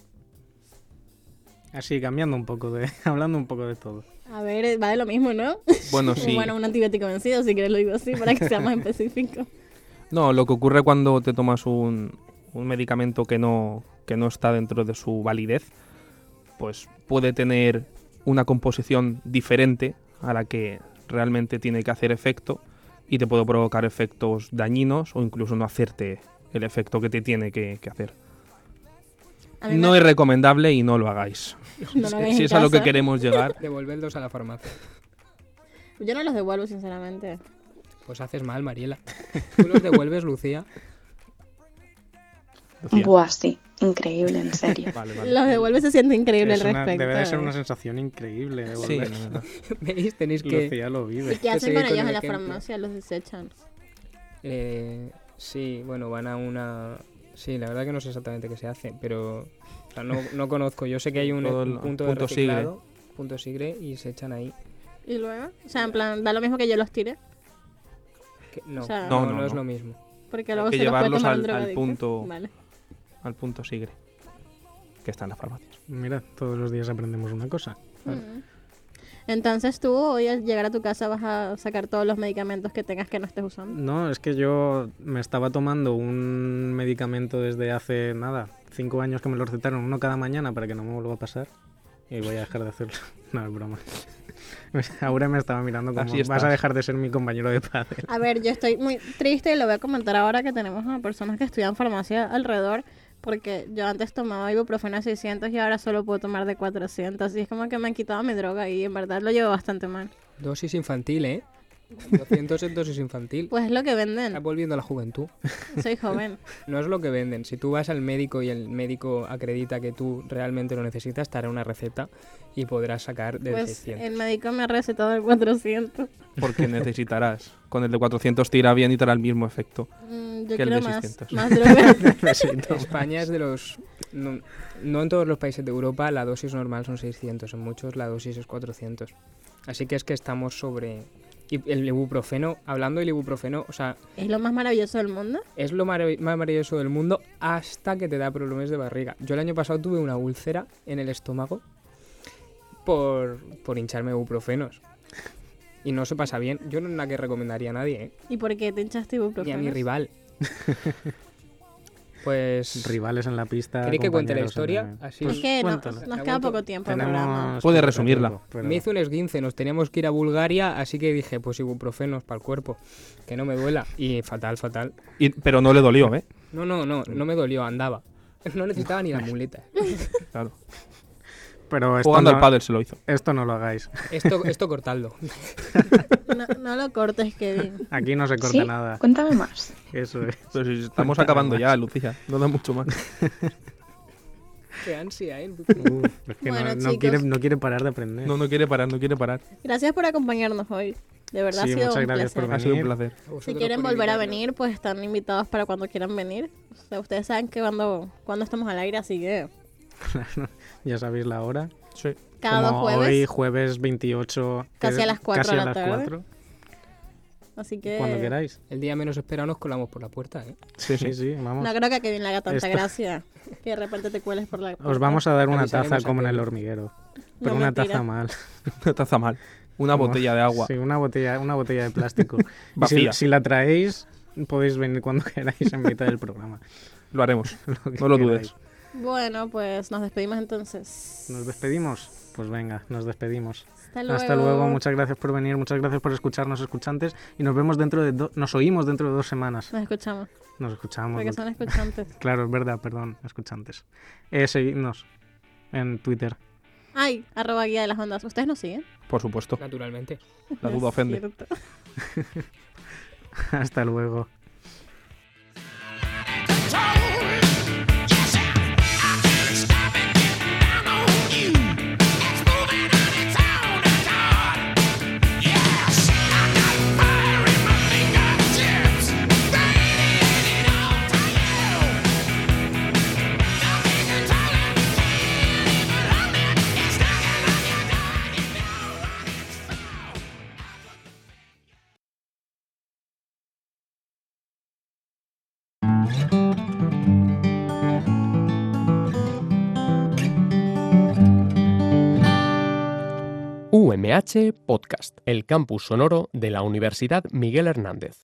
Así, cambiando un poco hablando un poco de todo. A ver, va de lo mismo, ¿no? Bueno, sí. Bueno, un antibiótico vencido, si quieres lo digo así, para que sea más específico. No, lo que ocurre cuando te tomas un medicamento que no está dentro de su validez, pues puede tener una composición diferente a la que realmente tiene que hacer efecto y te puede provocar efectos dañinos o incluso no hacerte el efecto que te tiene que hacer. A mí No me- es recomendable y no lo hagáis. no lo hagáis Si en es a lo que casa. queremos llegar, Devolvedlos a la farmacia. Yo no los devuelvo, sinceramente. Pues haces mal, Mariela. ¿Tú los devuelves, Lucía? Lucía. Buah, sí, increíble, en serio. Vale, vale. Los devuelve, se siente increíble Es al una- respecto. debe de ser una sensación increíble de Sí, volver. la verdad. ¿Veis? Tenéis que... Lucía lo ¿Y vive. qué hacen seguir con con ellos el en la ejemplo. farmacia? Los desechan. Sí, bueno, van a una... Sí, la verdad que no sé exactamente qué se hace, pero o sea, no conozco. Yo sé que hay un Todo el punto de punto sigre. reciclado, punto sigre, y se echan ahí. ¿Y luego? O sea, en plan, da lo mismo que yo los tire. No, O sea, no, no, es no. lo mismo. Porque luego que se los puede llevarlos tomar al- un al drogadicto. punto- Vale. Al punto sigre, que está en las farmacias. Mira, todos los días aprendemos una cosa. Mm. Entonces tú hoy al llegar a tu casa vas a sacar todos los medicamentos que tengas que no estés usando. No, es que yo me estaba tomando un medicamento desde hace, 5 años que me lo recetaron, uno cada mañana para que no me vuelva a pasar. Y voy a dejar de hacerlo. No, es broma. Ahora me estaba mirando como, Así vas a estás. dejar de ser mi compañero de pádel. A ver, yo estoy muy triste y lo voy a comentar ahora que tenemos a personas que estudian farmacia alrededor, porque yo antes tomaba ibuprofeno a 600 y ahora solo puedo tomar de 400. Y es como que me han quitado mi droga y en verdad lo llevo bastante mal. Dosis infantil, ¿eh? 200 en dosis infantil. Pues es lo que Está venden. volviendo a la juventud. Soy joven. No es lo que venden. Si tú vas al médico y el médico acredita que tú realmente lo necesitas, te hará una receta y podrás sacar de Pues 600. el médico me ha recetado el 400. Porque necesitarás. Con el de 400 te irá bien y te hará el mismo efecto. Yo Que el quiero de más, 600. más droga. España es de los... No en todos los países de Europa la dosis normal son 600, en muchos la dosis es 400. Así que es que estamos sobre... Y el ibuprofeno, hablando del ibuprofeno, o sea, Es lo más maravilloso del mundo. es lo más maravilloso del mundo hasta que te da problemas de barriga. Yo el año pasado tuve una úlcera en el estómago por hincharme ibuprofenos. Y no se pasa bien. Yo no es nada que recomendaría a nadie, ¿eh? ¿Y por qué te hinchaste Ni a ibuprofeno? mi rival. Pues... Rivales en la pista. ¿Queréis que cuente la compañeros en historia? el- Así. Es que no- cuéntala. nos queda poco tiempo de programa. Tenemos Puede poco resumirla. tiempo, pero- Me hizo un esguince, nos teníamos que ir a Bulgaria, así que dije, pues ibuprofenos para el cuerpo, que no me duela. Y fatal, fatal. Pero no le dolió, ¿eh? No me dolió, andaba. No necesitaba ni la muleta. Claro. Pero esto Jugando no, al pádel se lo hizo. esto no lo hagáis. Esto cortadlo. No lo cortes, Kevin. Aquí no se corta ¿Sí? nada. Cuéntame más. Eso es. Pero si estamos Cuéntame acabando más. ya, Lucía. No da mucho más. Qué ansia, ¿eh? Es que Bueno, no chicos. no quiere parar de aprender. No quiere parar, no quiere parar. Gracias por acompañarnos hoy. De verdad Sí, ha sido muchas un gracias por placer. Ha sido un venir. placer. Si quieren volver a venir, pues están invitados para cuando quieran venir. O sea, ustedes saben que cuando estamos al aire, así que Ya sabéis la hora. Sí. cada Como dos jueves. hoy, jueves 28. Casi que- a las 4 casi de a la las tarde. 4, Así que cuando queráis. El día menos esperado nos colamos por la puerta, ¿eh? Sí, Sí, sí. sí, vamos. no creo que a Kevin le haga tanta Esto- gracia que de repente te cueles por la puerta. Os vamos a dar una Avisaremos taza a como en el Kevin. hormiguero. Pero No, una mentira. taza mal. Una taza mal. Una Como- botella de agua. Sí, una botella de plástico. Y Vacía. si la traéis, podéis venir cuando queráis en mitad del programa. Lo haremos. que No lo queráis. dudes. Bueno, pues nos despedimos entonces. ¿Nos despedimos? Pues venga, nos despedimos. Hasta luego. Hasta luego, muchas gracias por venir, muchas gracias por escucharnos, escuchantes, y nos vemos nos oímos dentro de 2 semanas. Nos escuchamos. Nos escuchamos. Porque son escuchantes. Claro, es verdad, perdón, escuchantes. Seguidnos en Twitter. Ay, @guía de las ondas. ¿Ustedes nos siguen? Por supuesto. Naturalmente. La No duda es ofende. cierto. Hasta luego. UMH Podcast, el campus sonoro de la Universidad Miguel Hernández.